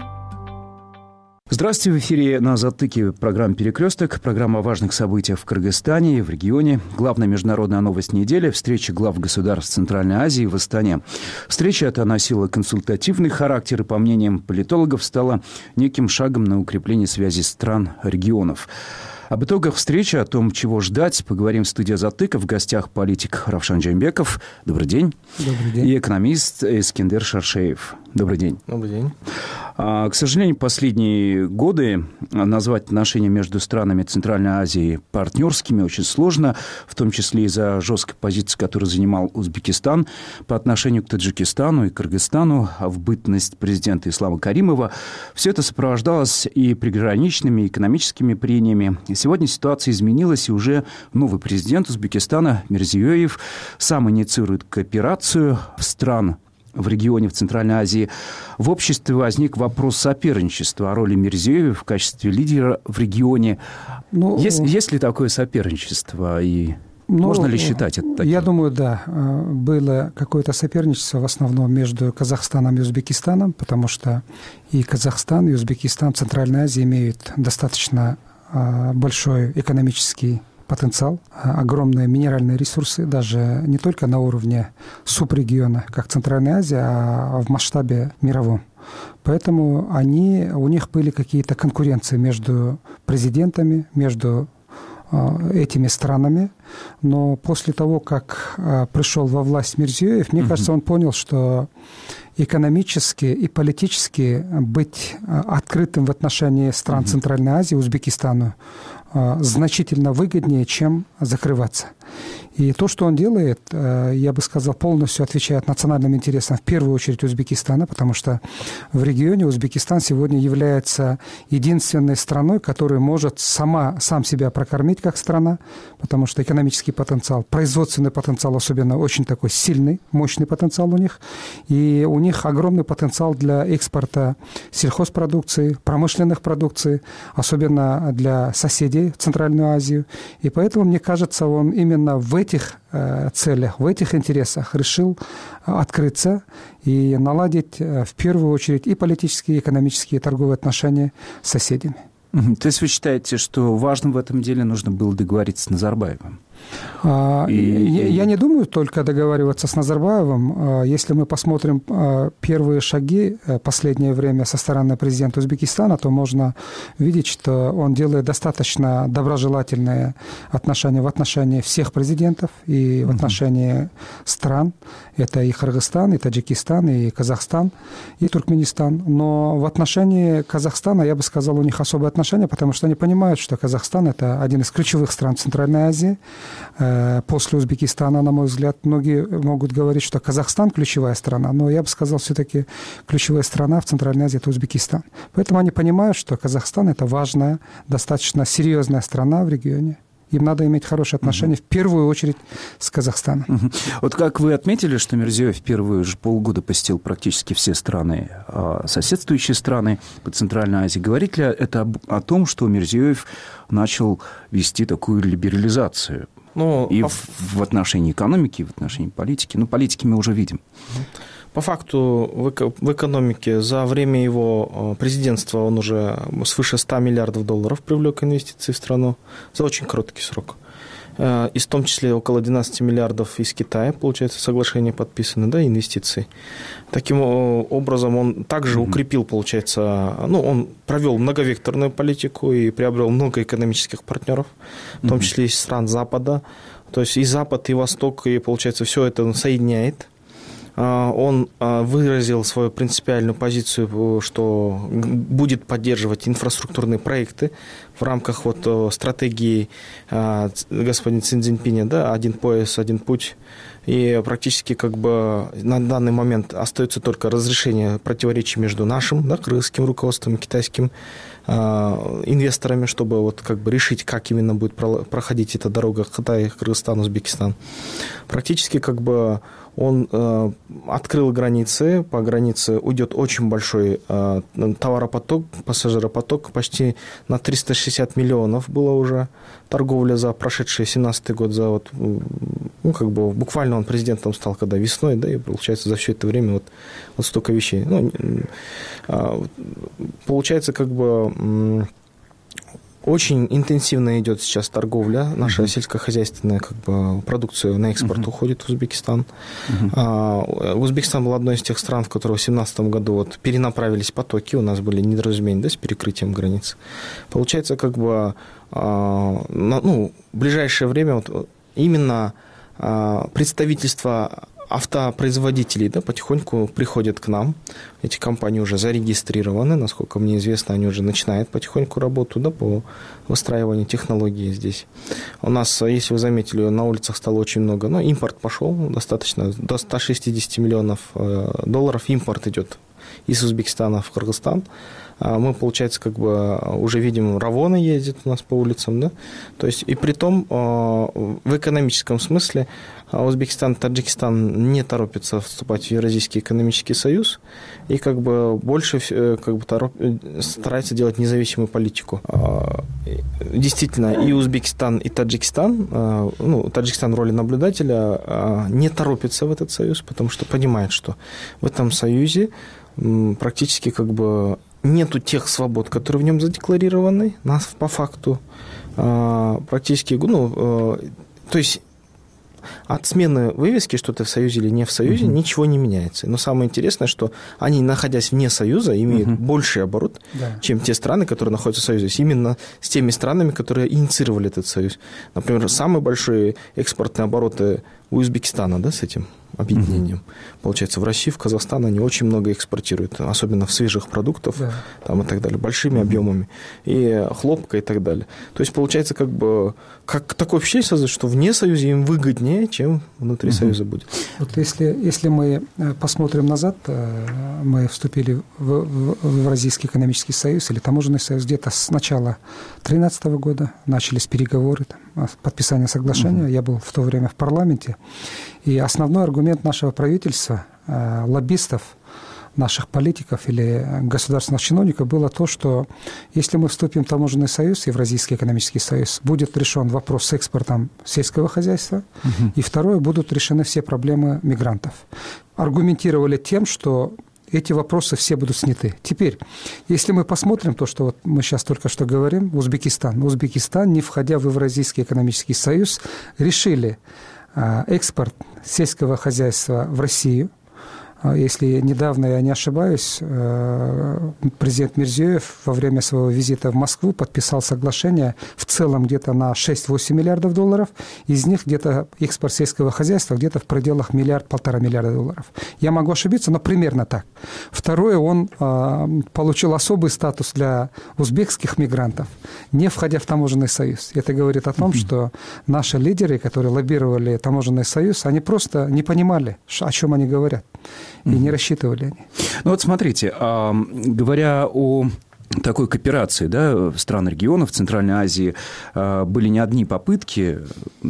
Здравствуйте, в эфире на Азаттыке программа «Перекресток», программа о важных событиях в Кыргызстане и в регионе. Главная международная новость недели – встреча глав государств Центральной Азии в Астане. Встреча эта носила консультативный характер и, по мнениям политологов, стала неким шагом на укрепление связи стран-регионов. Об итогах встречи, о том, чего ждать, поговорим в студии Азаттыка. В гостях политик Равшан Джаймбеков. Добрый день. Добрый день. И экономист Эскендер Шаршеев. Добрый день. Добрый день. К сожалению, последние годы назвать отношения между странами Центральной Азии партнерскими очень сложно, в том числе из-за жесткой позиции, которую занимал Узбекистан по отношению к Таджикистану и Кыргызстану в бытность президента Ислама Каримова. Все это сопровождалось и приграничными экономическими прениями. И сегодня ситуация изменилась, и уже новый президент Узбекистана Мирзиёев сам инициирует кооперацию стран в регионе, в Центральной Азии. В обществе возник вопрос соперничества, о роли Мирзиёева в качестве лидера в регионе. Ну, есть, есть ли такое соперничество, и ну, можно ли считать это таким? Я думаю, да. Было какое-то соперничество в основном между Казахстаном и Узбекистаном, потому что и Казахстан, и Узбекистан в Центральной Азии имеют достаточно большой экономический потенциал, огромные минеральные ресурсы, даже не только на уровне субрегиона, как Центральная Азия, а в масштабе мировом. Поэтому они, у них были какие-то конкуренции между президентами, между этими странами. Но после того, как пришел во власть Мирзиёев, мне кажется, он понял, что экономически и политически быть открытым в отношении стран mm-hmm. Центральной Азии, Узбекистану, значительно выгоднее, чем закрываться. И то, что он делает, я бы сказал, полностью отвечает национальным интересам, в первую очередь Узбекистана, потому что в регионе Узбекистан сегодня является единственной страной, которая может сама, сам себя прокормить как страна, потому что экономический потенциал, производственный потенциал особенно очень такой сильный, мощный потенциал у них. И у них огромный потенциал для экспорта сельхозпродукции, промышленных продукций, особенно для соседей в Центральную Азию. И поэтому, мне кажется, он именно в этих э, целях, в этих интересах решил открыться и наладить э, в первую очередь и политические, и экономические, и торговые отношения с соседями. То есть вы считаете, что важным в этом деле нужно было договориться с Назарбаевым? А, и... я, я не думаю только договариваться с Назарбаевым. Если мы посмотрим первые шаги последнее время со стороны президента Узбекистана, то можно видеть, что он делает достаточно доброжелательные отношения в отношении всех президентов и в отношении стран. Это и Кыргызстан, и Таджикистан, и Казахстан, и Туркменистан. Но в отношении Казахстана, я бы сказал, у них особые отношения, потому что они понимают, что Казахстан – это один из ключевых стран Центральной Азии. После Узбекистана, на мой взгляд, многие могут говорить, что Казахстан – ключевая страна, но я бы сказал, все-таки ключевая страна в Центральной Азии – это Узбекистан. Поэтому они понимают, что Казахстан – это важная, достаточно серьезная страна в регионе. Им надо иметь хорошие отношения, uh-huh. в первую очередь, с Казахстаном. Uh-huh. Вот как вы отметили, что Мирзиёев в первые же полгода посетил практически все страны, соседствующие страны по Центральной Азии, говорит ли это о том, что Мирзиёев начал вести такую либерализацию? Ну, и по... в, в отношении экономики, и в отношении политики? Ну, политики мы уже видим. По факту в экономике за время его президентства он уже свыше ста миллиардов долларов привлек инвестиций в страну за очень короткий срок. и в том числе около двенадцать миллиардов из Китая, получается, соглашение подписано, да, инвестиций. Таким образом, он также mm-hmm. укрепил, получается, ну, он провел многовекторную политику и приобрел много экономических партнеров, в том числе из стран Запада. То есть и Запад, и Восток, и, получается, все это он соединяет. Он выразил свою принципиальную позицию, что будет поддерживать инфраструктурные проекты в рамках вот стратегии господина Си Цзиньпиня, да, «Один пояс, один путь». И практически как бы на данный момент остается только разрешение противоречий между нашим, да, кыргызским руководством и китайским э, инвесторами, чтобы вот как бы решить, как именно будет проходить эта дорога Китай, Кыргызстан, Узбекистан. Практически как бы он э, открыл границы, по границе уйдет очень большой э, товаропоток, пассажиропоток, почти на триста шестьдесят миллионов было уже торговля за прошедший семнадцатый год, за вот, ну, как бы буквально он президентом стал когда весной, да, и получается за все это время вот, вот столько вещей. Ну, э, получается как бы... Очень интенсивно идет сейчас торговля. Наша uh-huh. сельскохозяйственная как бы, продукция на экспорт uh-huh. уходит в Узбекистан. Uh-huh. А, Узбекистан был одной из тех стран, в которые в две тысячи семнадцатом году вот, перенаправились потоки, у нас были недоразумения, да, с перекрытием границ. Получается, как бы, а, на, ну, в ближайшее время вот, именно а, представительство автопроизводителей, да, потихоньку приходят к нам. Эти компании уже зарегистрированы, насколько мне известно, они уже начинают потихоньку работу, да, по выстраиванию технологии здесь. У нас, если вы заметили, на улицах стало очень много, но импорт пошел достаточно, до ста шестидесяти миллионов долларов импорт идет из Узбекистана в Кыргызстан. Мы, получается, как бы уже видим, Равона ездит у нас по улицам, да, то есть и при том в экономическом смысле Узбекистан, Таджикистан не торопятся вступать в Евразийский экономический союз и как бы больше как бы, тороп... стараются делать независимую политику. Действительно, и Узбекистан, и Таджикистан, ну, Таджикистан в роли наблюдателя не торопится в этот союз, потому что понимает, что в этом союзе практически как бы нету тех свобод, которые в нем задекларированы, нас по факту практически, ну, то есть от смены вывески, что ты в Союзе или не в Союзе, uh-huh. ничего не меняется. Но самое интересное, что они, находясь вне Союза, имеют uh-huh. больший оборот, да. чем те страны, которые находятся в Союзе. Именно с теми странами, которые инициировали этот Союз. Например, самые большие экспортные обороты у Узбекистана, да, с этим объединением. Uh-huh. Получается, в Россию, в Казахстан они очень много экспортируют, особенно в свежих продуктов, да. там и так далее, большими uh-huh. объемами, и хлопка и так далее. То есть, получается, как бы, как такое впечатление создать, что вне Союза им выгоднее, чем внутри uh-huh. Союза будет. Вот если, если мы посмотрим назад, мы вступили в, в, в Евразийский экономический союз или таможенный союз где-то с начала две тысячи тринадцатого года, начались переговоры, там, подписание соглашения, uh-huh. я был в то время в парламенте, и основной аргумент нашего правительства, э, лоббистов, наших политиков или государственных чиновников было то, что если мы вступим в таможенный союз, Евразийский экономический союз, будет решен вопрос с экспортом сельского хозяйства, угу. и второе, будут решены все проблемы мигрантов. Аргументировали тем, что эти вопросы все будут сняты. Теперь, если мы посмотрим то, что вот мы сейчас только что говорим, Узбекистан. Узбекистан, не входя в Евразийский экономический союз, решили экспорт сельского хозяйства в Россию. Если недавно, я не ошибаюсь, президент Мирзиёев во время своего визита в Москву подписал соглашение в целом где-то на шесть-восемь миллиардов долларов, из них где-то экспорт сельского хозяйства где-то в пределах миллиард-полтора миллиарда долларов. Я могу ошибиться, но примерно так. Второе, он получил особый статус для узбекских мигрантов, не входя в таможенный союз. Это говорит о том, mm-hmm. что наши лидеры, которые лоббировали таможенный союз, они просто не понимали, о чем они говорят. И не рассчитывали они. Ну вот смотрите, говоря о такой кооперации, да, стран регионов Центральной Азии, были не одни попытки.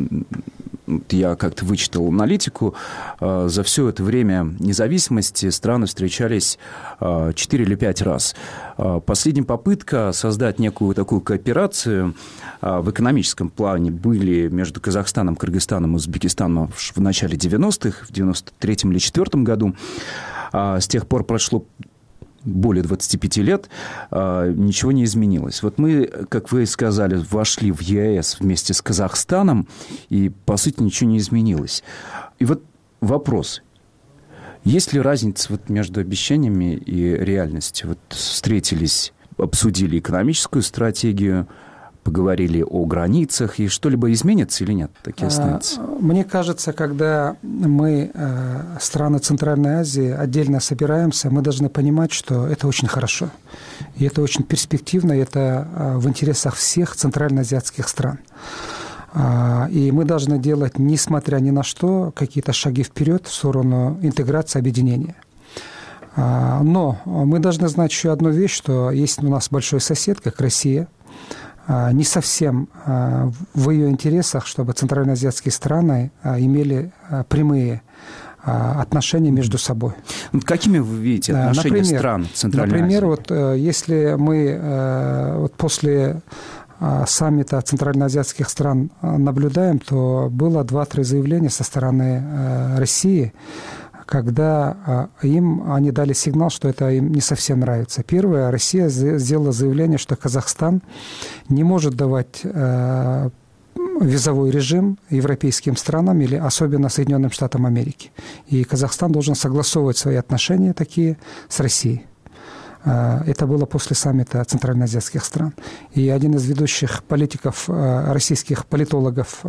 Я как-то вычитал аналитику, за все это время независимости страны встречались четыре или пять раз. Последняя попытка создать некую такую кооперацию в экономическом плане были между Казахстаном, Кыргызстаном и Узбекистаном в начале девяностых, в девяносто третьем или девяносто четвёртом году. С тех пор прошло более двадцати пяти лет ничего не изменилось. Вот мы, как вы сказали, вошли в ЕАЭС вместе с Казахстаном, и, по сути, ничего не изменилось. И вот вопрос. Есть ли разница вот между обещаниями и реальностью? Вот встретились, обсудили экономическую стратегию, поговорили о границах, и что-либо изменится или нет? Такие останутся. Мне кажется, когда мы, страны Центральной Азии, отдельно собираемся, мы должны понимать, что это очень хорошо. И это очень перспективно, и это в интересах всех центральноазиатских стран. И мы должны делать, несмотря ни на что, какие-то шаги вперед в сторону интеграции, объединения. Но мы должны знать еще одну вещь, что есть у нас большой сосед, как Россия. Не совсем в ее интересах, чтобы центральноазиатские страны имели прямые отношения между собой. Какими вы видите отношения например, стран Центральной например, Азии? вот, если мы вот после саммита центральноазиатских стран наблюдаем, то было два-три заявления со стороны России, когда им они дали сигнал, что это им не совсем нравится. Первое, Россия сделала заявление, что Казахстан не может давать визовой режим европейским странам или особенно Соединенным Штатам Америки. И Казахстан должен согласовывать свои отношения такие с Россией. Это было после саммита центральноазиатских стран. И один из ведущих политиков, российских политологов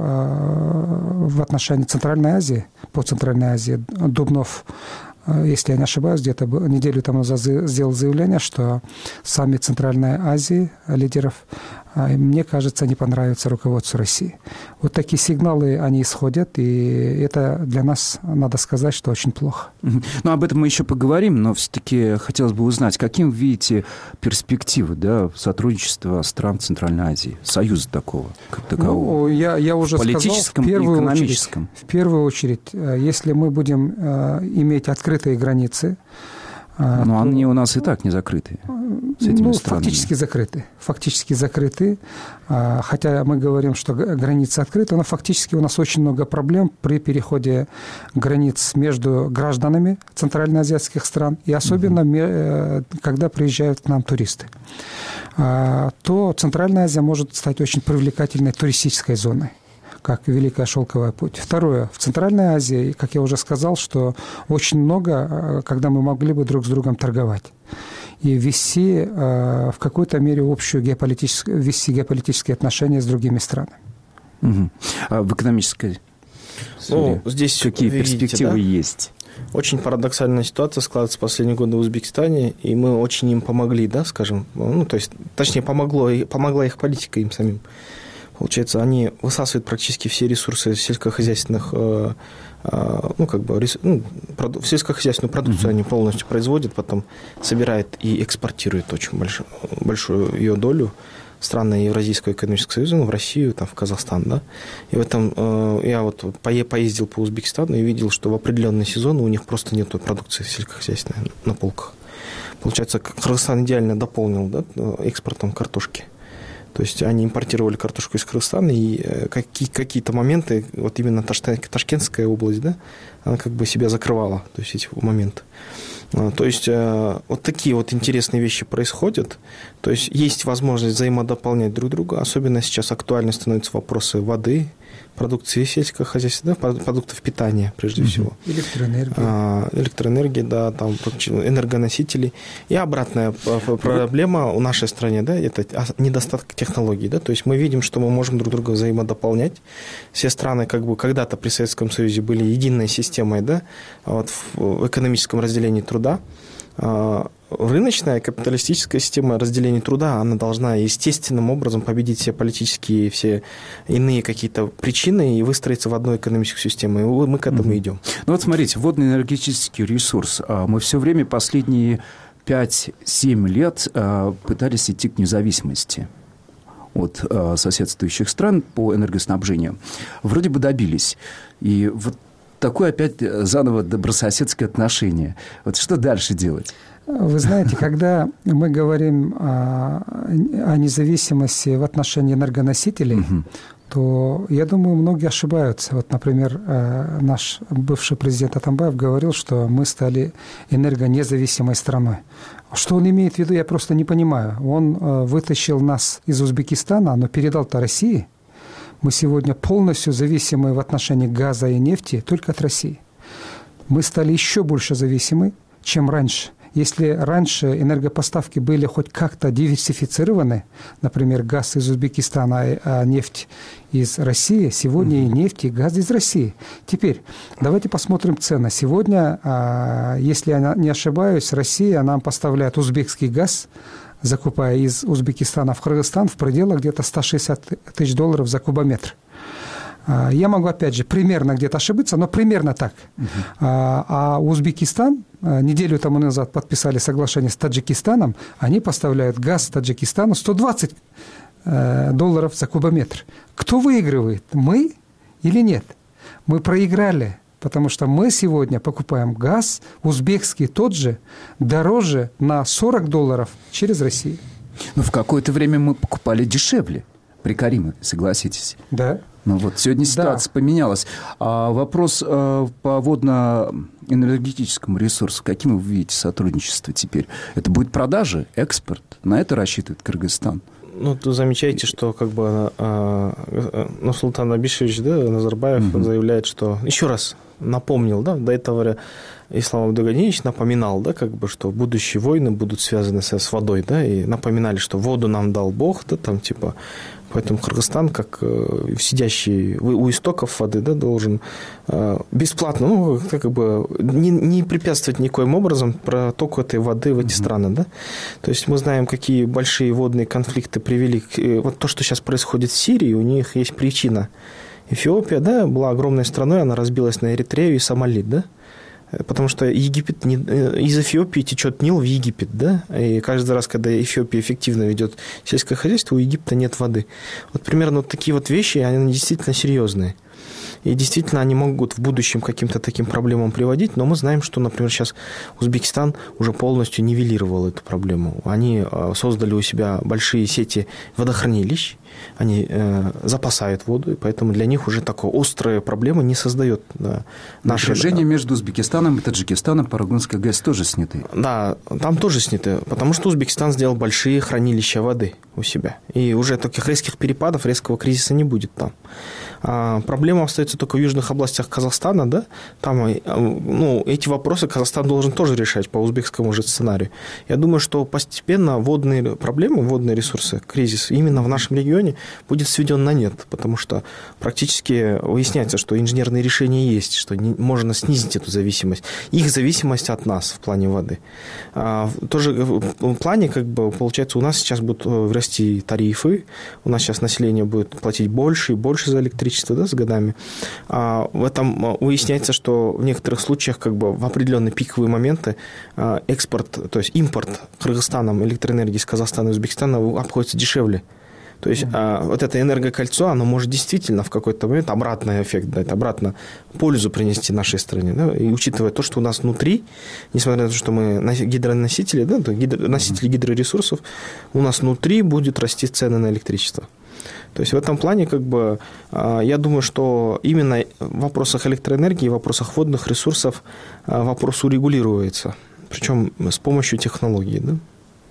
в отношении Центральной Азии, по Центральной Азии, Дубнов, если я не ошибаюсь, где-то неделю тому назад сделал заявление, что саммит Центральной Азии лидеров, мне кажется, не понравится руководству России. Вот такие сигналы, они исходят, и это для нас, надо сказать, что очень плохо. Ну, об этом мы еще поговорим, но все-таки хотелось бы узнать, каким видите перспективы, да, сотрудничества стран Центральной Азии, союза такого, как такового? Ну, я, я уже в политическом сказал, в первую и экономическом. Очередь, в первую очередь, если мы будем иметь открытые границы, но они у нас и так не закрыты. С этими ну, странами. фактически закрыты. Фактически закрыты. Хотя мы говорим, что границы открыты, но фактически у нас очень много проблем при переходе границ между гражданами центральноазиатских стран, и особенно, угу. когда приезжают к нам туристы. То Центральная Азия может стать очень привлекательной туристической зоной, как Великая Шелковая путь. Второе. В Центральной Азии, как я уже сказал, что очень много, когда мы могли бы друг с другом торговать и вести в какой-то мере общую геополитическую, вести геополитические отношения с другими странами. Угу. А в экономической сфере ну, здесь какие видите, перспективы да? есть? Очень парадоксальная ситуация складывается в последние годы в Узбекистане, и мы очень им помогли, да, скажем, ну, то есть, точнее, помогло, помогла их политика им самим. Получается, они высасывают практически все ресурсы сельскохозяйственных, ну, как бы, ну, сельскохозяйственную продукцию uh-huh. они полностью производят, потом собирают и экспортируют очень большую, большую ее долю в страны Евразийского экономического союза, ну, в Россию, там, в Казахстан, да. И в этом я вот поездил по Узбекистану и видел, что в определенные сезоны у них просто нет продукции сельскохозяйственной на полках. Получается, Кыргызстан идеально дополнил, да, экспортом картошки. То есть они импортировали картошку из Кыргызстана, и какие-то моменты, вот именно Ташкентская область, да, она как бы себя закрывала, то есть эти моменты. То есть вот такие вот интересные вещи происходят. То есть есть возможность взаимодополнять друг друга. Особенно сейчас актуальны становятся вопросы воды, продукции сельского хозяйства, да, продуктов питания, прежде всего. Электроэнергия. А, электроэнергия, да, там, энергоносители. И обратная проблема у нашей страны, да, это недостаток технологий. Да, то есть мы видим, что мы можем друг друга взаимодополнять. Все страны как бы когда-то при Советском Союзе были единой системой, да, вот, в экономическом разделении труда. Рыночная капиталистическая система разделения труда, она должна естественным образом победить все политические, все иные какие-то причины и выстроиться в одну экономическую систему. И мы к этому mm-hmm. идем. Ну вот смотрите, водный энергетический ресурс. Мы все время последние пять-семь лет пытались идти к независимости от соседствующих стран по энергоснабжению. Вроде бы добились. И вот такое опять заново добрососедское отношение. Вот что дальше делать? Вы знаете, когда мы говорим о, о независимости в отношении энергоносителей, угу. то, я думаю, многие ошибаются. Вот, например, наш бывший президент Атамбаев говорил, что мы стали энергонезависимой страной. Что он имеет в виду, я просто не понимаю. Он вытащил нас из Узбекистана, но передал-то России. Мы сегодня полностью зависимы в отношении газа и нефти только от России. Мы стали еще больше зависимы, чем раньше. Если раньше энергопоставки были хоть как-то диверсифицированы, например, газ из Узбекистана, а нефть из России, сегодня mm-hmm. и нефть, и газ из России. Теперь давайте посмотрим цены. Сегодня, если я не ошибаюсь, Россия нам поставляет узбекский газ, закупая из Узбекистана в Кыргызстан в пределах где-то сто шестьдесят тысяч долларов за кубометр. Я могу, опять же, примерно где-то ошибиться, но примерно так. Uh-huh. А Узбекистан, неделю тому назад подписали соглашение с Таджикистаном, они поставляют газ Таджикистану сто двадцать долларов за кубометр. Кто выигрывает, мы или нет? Мы проиграли, потому что мы сегодня покупаем газ, узбекский тот же, дороже на сорок долларов через Россию. Но в какое-то время мы покупали дешевле при Каримове, согласитесь? Да. Ну вот, сегодня ситуация да. поменялась. А вопрос а, по водно-энергетическому ресурсу. Каким вы видите сотрудничество теперь? Это будет продажи, экспорт? На это рассчитывает Кыргызстан? Ну, тут замечаете, что как бы а, Нурсултан Абишевич, да, Назарбаев угу. заявляет, что... Еще раз напомнил, да, до этого Ислам Абдуганиевич напоминал, да, как бы, что будущие войны будут связаны с, с водой, да, и напоминали, что воду нам дал Бог, да, там, типа... Поэтому Кыргызстан, как э, сидящий у истоков воды, да, должен э, бесплатно, ну, как бы не, не препятствовать никоим образом протоку этой воды в эти mm-hmm. страны. Да? То есть мы знаем, какие большие водные конфликты привели к... Вот то, что сейчас происходит в Сирии, у них есть причина. Эфиопия, да, была огромной страной, она разбилась на Эритрею и Сомали, да? Потому что Египет не, из Эфиопии течет Нил в Египет, да, и каждый раз, когда Эфиопия эффективно ведет сельское хозяйство, у Египта нет воды. Вот примерно вот такие вот вещи, они действительно серьезные. И действительно, они могут в будущем к каким-то таким проблемам приводить, но мы знаем, что, например, сейчас Узбекистан уже полностью нивелировал эту проблему. Они создали у себя большие сети водохранилищ, они э, запасают воду, и поэтому для них уже такой острая проблема не создает. Да, наши... Напряжение между Узбекистаном и Таджикистаном по Аргунской ГЭС тоже сняты. Да, там тоже сняты, потому что Узбекистан сделал большие хранилища воды у себя. И уже таких резких перепадов, резкого кризиса не будет там. А проблема остается только в южных областях Казахстана, да, там, ну, эти вопросы Казахстан должен тоже решать по узбекскому же сценарию. Я думаю, что постепенно водные проблемы, водные ресурсы, кризис именно в нашем регионе будет сведен на нет, потому что практически выясняется, что инженерные решения есть, что не, можно снизить эту зависимость, их зависимость от нас в плане воды. А, тоже в плане, как бы, получается, у нас сейчас будут расти тарифы, у нас сейчас население будет платить больше и больше за электричество, да, с годами. А в этом выясняется, что в некоторых случаях, как бы, в определенные пиковые моменты экспорт, то есть импорт Кыргызстаном электроэнергии из Казахстана и Узбекистана обходится дешевле. То есть, а, вот это энергокольцо, оно может действительно в какой-то момент обратный эффект дать, обратно пользу принести нашей стране. Да? И учитывая то, что у нас внутри, несмотря на то, что мы гидроносители, да, гидро, носители гидроресурсов, у нас внутри будет расти цены на электричество. То есть в этом плане, как бы, я думаю, что именно в вопросах электроэнергии, в вопросах водных ресурсов вопрос урегулируется, причем с помощью технологий, да?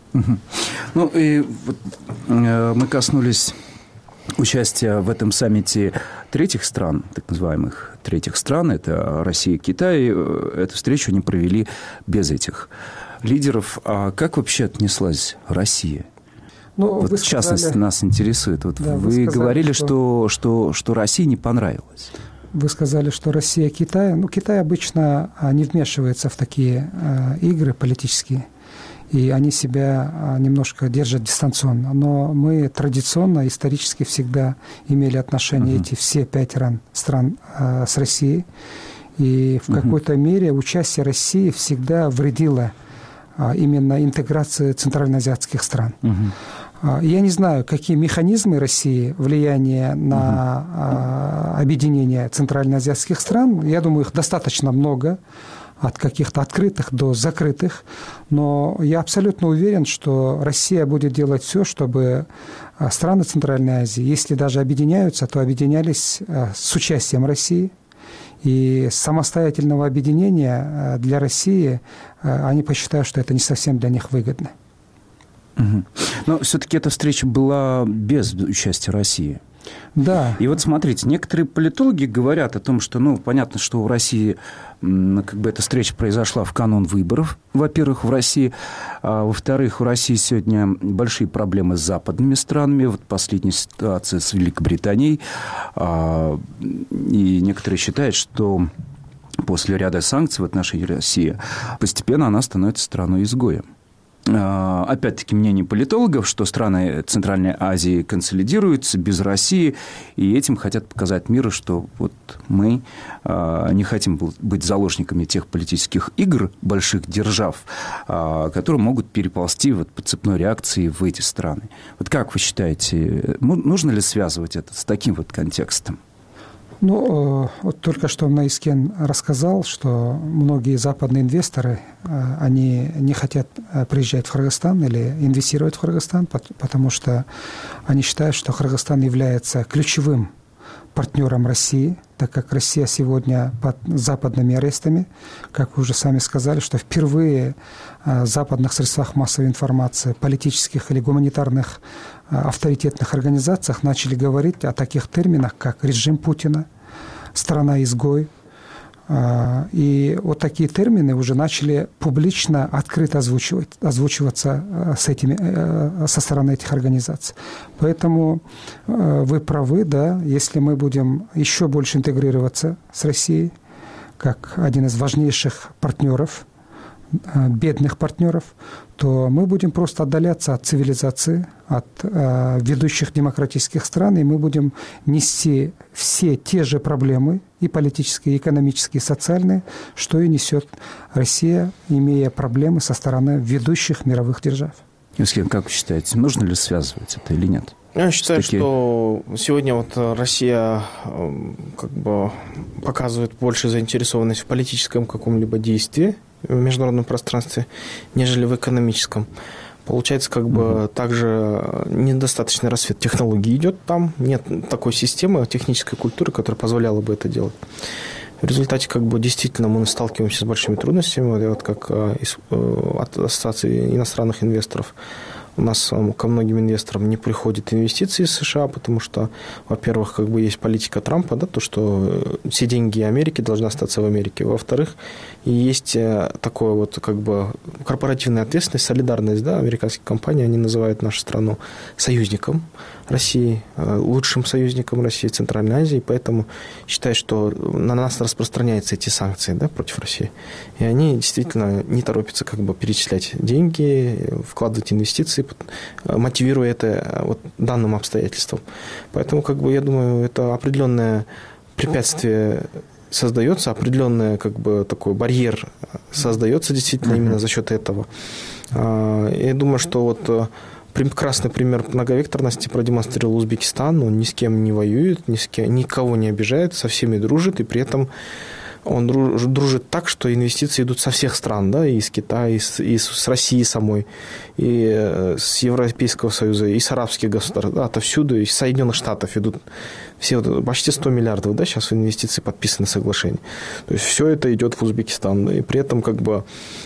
Ну, и вот, э, мы коснулись участия в этом саммите третьих стран, так называемых третьих стран, это Россия и Китай. Эту встречу они провели без этих лидеров. А как вообще отнеслась Россия? Ну, вот, в частности, сказали... нас интересует. Вот да, вы, вы сказали, говорили, что... Что, что, что России не понравилось. Вы сказали, что Россия, Китай. Ну, Китай обычно не вмешивается в такие э, игры политические. И они себя немножко держат дистанционно. Но мы традиционно, исторически всегда имели отношения, uh-huh. эти все пять стран э, с Россией. И в uh-huh. какой-то мере участие России всегда вредило э, именно интеграции центральноазиатских стран. Uh-huh. Я не знаю, какие механизмы России влияния на uh-huh. э, объединение центральноазиатских стран. Я думаю, их достаточно много. от каких-то открытых до закрытых. Но я абсолютно уверен, что Россия будет делать все, чтобы страны Центральной Азии, если даже объединяются, то объединялись с участием России. И самостоятельного объединения для России они посчитают, что это не совсем для них выгодно. Угу. Но все-таки эта встреча была без участия России. Да. И вот смотрите, некоторые политологи говорят о том, что, ну, понятно, что в России, как бы, эта встреча произошла в канун выборов, во-первых, в России, а во-вторых, у России сегодня большие проблемы с западными странами, вот последняя ситуация с Великобританией, и некоторые считают, что после ряда санкций в отношении России постепенно она становится страной-изгоем. Опять-таки, мнение политологов, что страны Центральной Азии консолидируются без России, и этим хотят показать миру, что вот мы не хотим быть заложниками тех политических игр больших держав, которые могут переползти вот по цепной реакции в эти страны. Вот как вы считаете, нужно ли связывать это с таким вот контекстом? Ну, вот только что Наискен рассказал, что многие западные инвесторы, они не хотят приезжать в Кыргызстан или инвестировать в Кыргызстан, потому что они считают, что Кыргызстан является ключевым партнером России, так как Россия сегодня под западными арестами. Как вы уже сами сказали, что впервые в западных средствах массовой информации, политических или гуманитарных авторитетных организациях начали говорить о таких терминах, как режим Путина, страна-изгой. И вот такие термины уже начали публично, открыто озвучивать, озвучиваться с этими, со стороны этих организаций. Поэтому вы правы, да, если мы будем еще больше интегрироваться с Россией, как один из важнейших партнеров, бедных партнеров, то мы будем просто отдаляться от цивилизации, от э, ведущих демократических стран, и мы будем нести все те же проблемы, и политические, и экономические, и социальные, что и несет Россия, имея проблемы со стороны ведущих мировых держав. Юскен, как вы считаете, нужно ли связывать это или нет? Я считаю, Такие... что сегодня вот Россия как бы показывает больше заинтересованность в политическом каком-либо действии в международном пространстве, нежели в экономическом. Получается, как бы mm-hmm. также недостаточный расцвет технологий идет там, нет такой системы технической культуры, которая позволяла бы это делать. В результате, как бы, действительно, мы сталкиваемся с большими трудностями, вот как от Ассоциации иностранных инвесторов. У нас ко многим инвесторам не приходят инвестиции из США, потому что, во-первых, как бы есть политика Трампа, да, то, что все деньги Америки должны остаться в Америке. Во-вторых, есть такое вот как бы корпоративная ответственность, солидарность, да, американские компании, они называют нашу страну союзником России, лучшим союзником России в Центральной Азии, поэтому считаю, что на нас распространяются эти санкции, да, против России. И они действительно не торопятся как бы перечислять деньги, вкладывать инвестиции, мотивируя это вот данным обстоятельством. Поэтому, как бы, я думаю, это определенное препятствие создается, определенный как бы такой барьер создается действительно uh-huh. именно за счет этого. Я думаю, что вот прекрасный пример многовекторности продемонстрировал Узбекистан. Он ни с кем не воюет, ни с кем, никого не обижает, со всеми дружит, и при этом он дружит так, что инвестиции идут со всех стран, да, и из Китая, и с, и с России самой, и с Европейского Союза, и с арабских государств, да, отовсюду, и из Соединенных Штатов идут все, почти сто миллиардов, да, сейчас в инвестиции подписаны соглашения. То есть все это идет в Узбекистан, да, и при этом как бы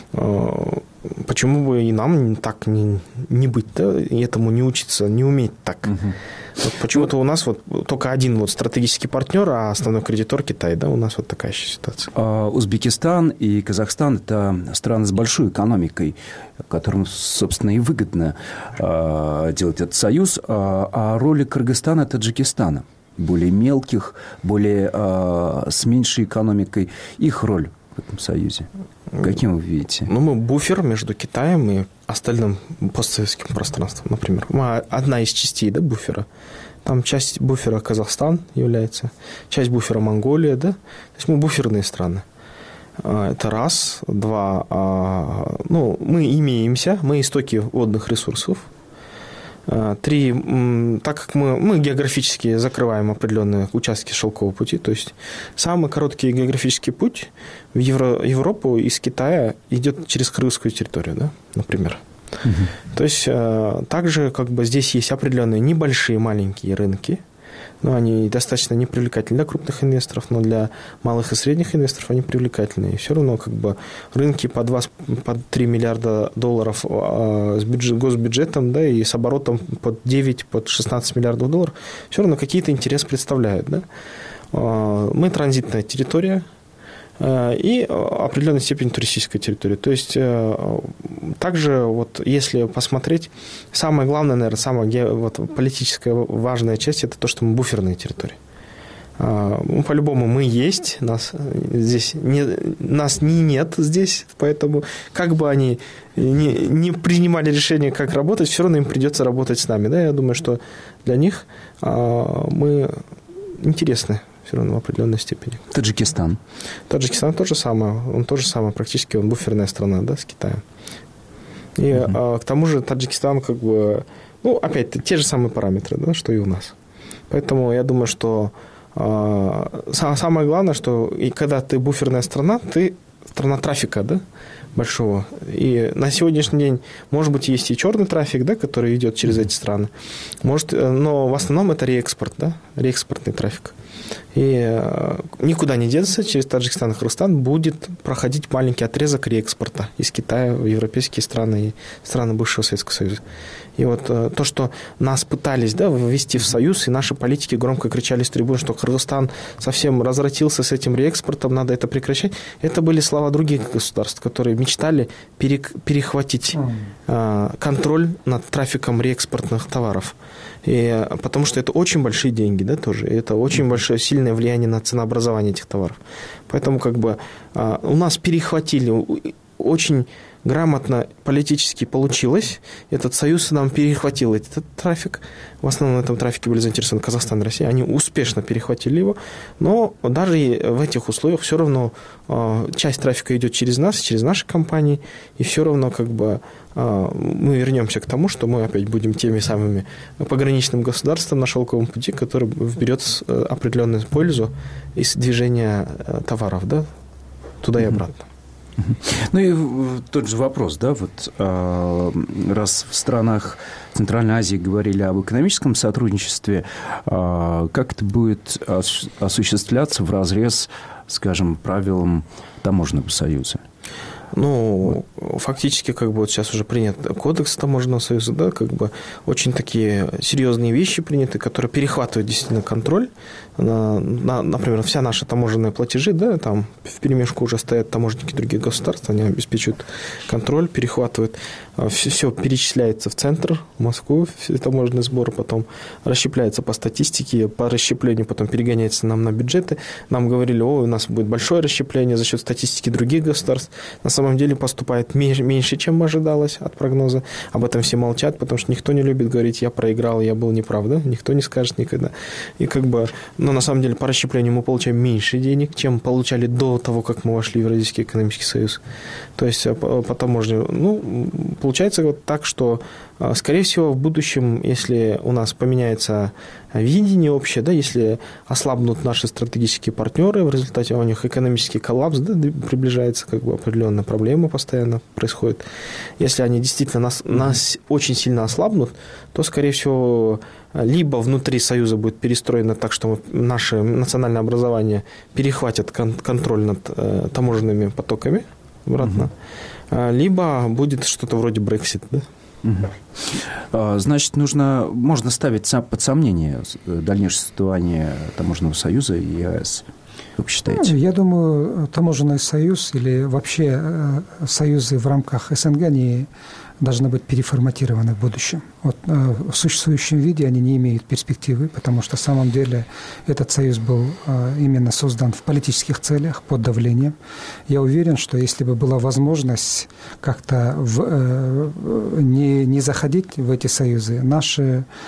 почему бы и нам так не, не быть, да, и этому не учиться, не уметь так. Угу. Вот почему-то у нас вот только один вот стратегический партнер, а основной кредитор Китай, да, у нас вот такая еще ситуация. Узбекистан и Казахстан – это страны с большой экономикой, которым, собственно, и выгодно делать этот союз, а роли Кыргызстана и Таджикистана, более мелких, более с меньшей экономикой, их роль в этом союзе. Каким вы видите? Ну, мы буфер между Китаем и остальным постсоветским пространством, например. Мы одна из частей, да, буфера. Там часть буфера Казахстан является, часть буфера Монголия, да. То есть мы буферные страны. Это раз. Два. Ну, мы имеемся, мы истоки водных ресурсов. Три, так как мы, мы географически закрываем определенные участки шелкового пути, то есть самый короткий географический путь в Евро, Европу из Китая идет через крымскую территорию, да, например. Угу. То есть также как бы здесь есть определенные небольшие маленькие рынки, но они достаточно непривлекательны для крупных инвесторов, но для малых и средних инвесторов они привлекательны. И все равно как бы рынки по два, по три миллиарда долларов с бюджет, госбюджетом, да, и с оборотом под девять, под шестнадцать миллиардов долларов все равно какие-то интересы представляют. Да. Мы транзитная территория и определенной степени туристическая территория. То есть также вот если посмотреть, самое главное, наверное, самая вот, политическая важная часть – это то, что мы буферные территории. По-любому мы есть, нас здесь не, нас не нет здесь, поэтому как бы они не, не принимали решение, как работать, все равно им придется работать с нами. Да? Я думаю, что для них мы интересны. Все равно в определенной степени. Таджикистан. Таджикистан то же самое. Он то же самое. Практически он буферная страна, да, с Китаем. И uh-huh. а, к тому же Таджикистан как бы... Ну, опять те же самые параметры, да, что и у нас. Поэтому я думаю, что а, самое главное, что и когда ты буферная страна, ты страна трафика, да, большого. И на сегодняшний день, может быть, есть и черный трафик, да, который идет через эти страны. Может, но в основном это реэкспорт, да, реэкспортный трафик. И никуда не деться, через Таджикистан и Кыргызстан будет проходить маленький отрезок реэкспорта из Китая в европейские страны и страны бывшего Советского Союза. И вот то, что нас пытались, да, ввести в Союз, и наши политики громко кричали с трибун, что Кыргызстан совсем развратился с этим реэкспортом, надо это прекращать, это были слова других государств, которые мечтали перехватить контроль над трафиком реэкспортных товаров. И, потому что это очень большие деньги, да, тоже. И это очень большое, сильное влияние на ценообразование этих товаров. Поэтому как бы у нас перехватили, очень грамотно политически получилось. Этот союз нам перехватил этот трафик. В основном на этом трафике были заинтересованы Казахстан и Россия. Они успешно перехватили его. Но даже в этих условиях все равно часть трафика идет через нас, через наши компании. И все равно как бы мы вернемся к тому, что мы опять будем теми самыми пограничным государством на шелковом пути, который берет определенную пользу из движения товаров, да, туда и обратно. Ну и тот же вопрос, да, вот раз в странах Центральной Азии говорили об экономическом сотрудничестве, как это будет осуществляться вразрез, скажем, правилам таможенного союза? Ну, фактически, как бы вот сейчас уже принят кодекс таможенного союза, да, как бы очень такие серьезные вещи приняты, которые перехватывают действительно контроль. На, на, например, вся наши таможенные платежи, да, там вперемешку уже стоят таможенники других государств, они обеспечивают контроль, перехватывают, все, все перечисляется в центр, в Москву, все таможенный сбор, потом расщепляется по статистике, по расщеплению потом перегоняется нам на бюджеты. Нам говорили, о, у нас будет большое расщепление за счет статистики других государств. На самом деле поступает меньше, чем ожидалось от прогноза. Об этом все молчат, потому что никто не любит говорить, я проиграл, я был неправ, да? Никто не скажет никогда. И как бы, но на самом деле по расщеплению мы получаем меньше денег, чем получали до того, как мы вошли в Евразийский экономический союз. То есть по, по таможне. Ну, получается вот так, что, скорее всего, в будущем, если у нас поменяется видение общее, да, если ослабнут наши стратегические партнеры, в результате у них экономический коллапс, да, приближается, как бы определенная проблема постоянно происходит. Если они действительно нас, нас очень сильно ослабнут, то, скорее всего, либо внутри Союза будет перестроено так, что наше национальное образование перехватит кон- контроль над э, таможенными потоками обратно, угу. либо будет что-то вроде Brexit, да? Угу. Значит, нужно, можно ставить под сомнение дальнейшее существование таможенного союза и ЕАЭС. Как вы считаете? Я думаю, таможенный союз или вообще союзы в рамках СНГ не должны быть переформатированы в будущем. Вот, в существующем виде они не имеют перспективы, потому что, на самом деле, этот союз был именно создан в политических целях, под давлением. Я уверен, что если бы была возможность как-то в, не, не заходить в эти союзы, наши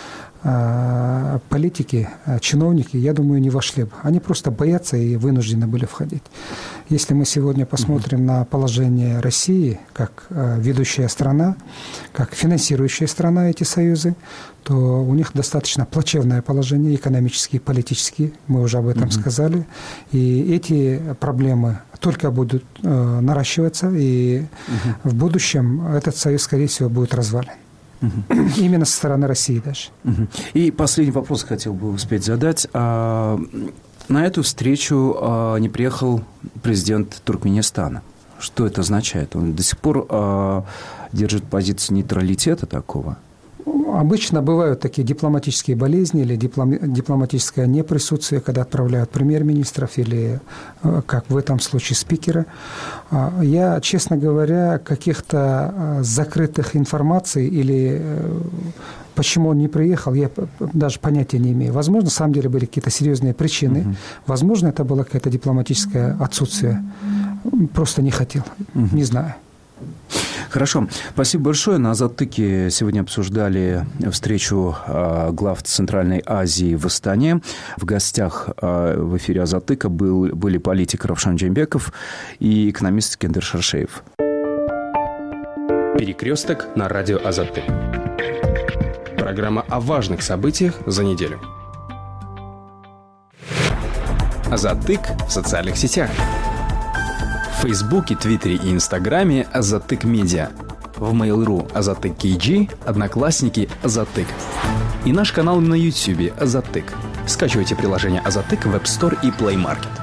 политики, чиновники, я думаю, не вошли бы. Они просто боятся и вынуждены были входить. Если мы сегодня посмотрим на положение России как ведущая страна, как финансирующая страна эти союзы, то у них достаточно плачевное положение, экономические, политические, мы уже об этом mm-hmm. сказали. И эти проблемы только будут э, наращиваться, и mm-hmm. в будущем этот союз, скорее всего, будет развален. Mm-hmm. Именно со стороны России даже. Mm-hmm. И последний вопрос хотел бы успеть задать. А, на эту встречу а, не приехал президент Туркменистана. Что это означает? Он до сих пор а, держит позицию нейтралитета такого? Обычно бывают такие дипломатические болезни или диплом, дипломатическое неприсутствие, когда отправляют премьер-министров или, как в этом случае, спикера. Я, честно говоря, каких-то закрытых информаций или почему он не приехал, я даже понятия не имею. Возможно, на самом деле были какие-то серьезные причины. Uh-huh. Возможно, это было какое-то дипломатическое отсутствие. Просто не хотел. Uh-huh. Не знаю. Хорошо. Спасибо большое. На «Затыке» сегодня обсуждали встречу глав Центральной Азии в Астане. В гостях в эфире «Азатыка» был, были политик Равшан Джембеков и экономист Кендер Шаршеев. Перекресток на радио «Азатык». Программа о важных событиях за неделю. «Азатык» в социальных сетях. В Фейсбуке, Твиттере и Инстаграме «Азатык Медиа». В Mail.ru «Азатык кей джи», Одноклассники «Азатык». И наш канал на Ютьюбе «Азатык». Скачивайте приложение «Азатык» в App Store и Play Market.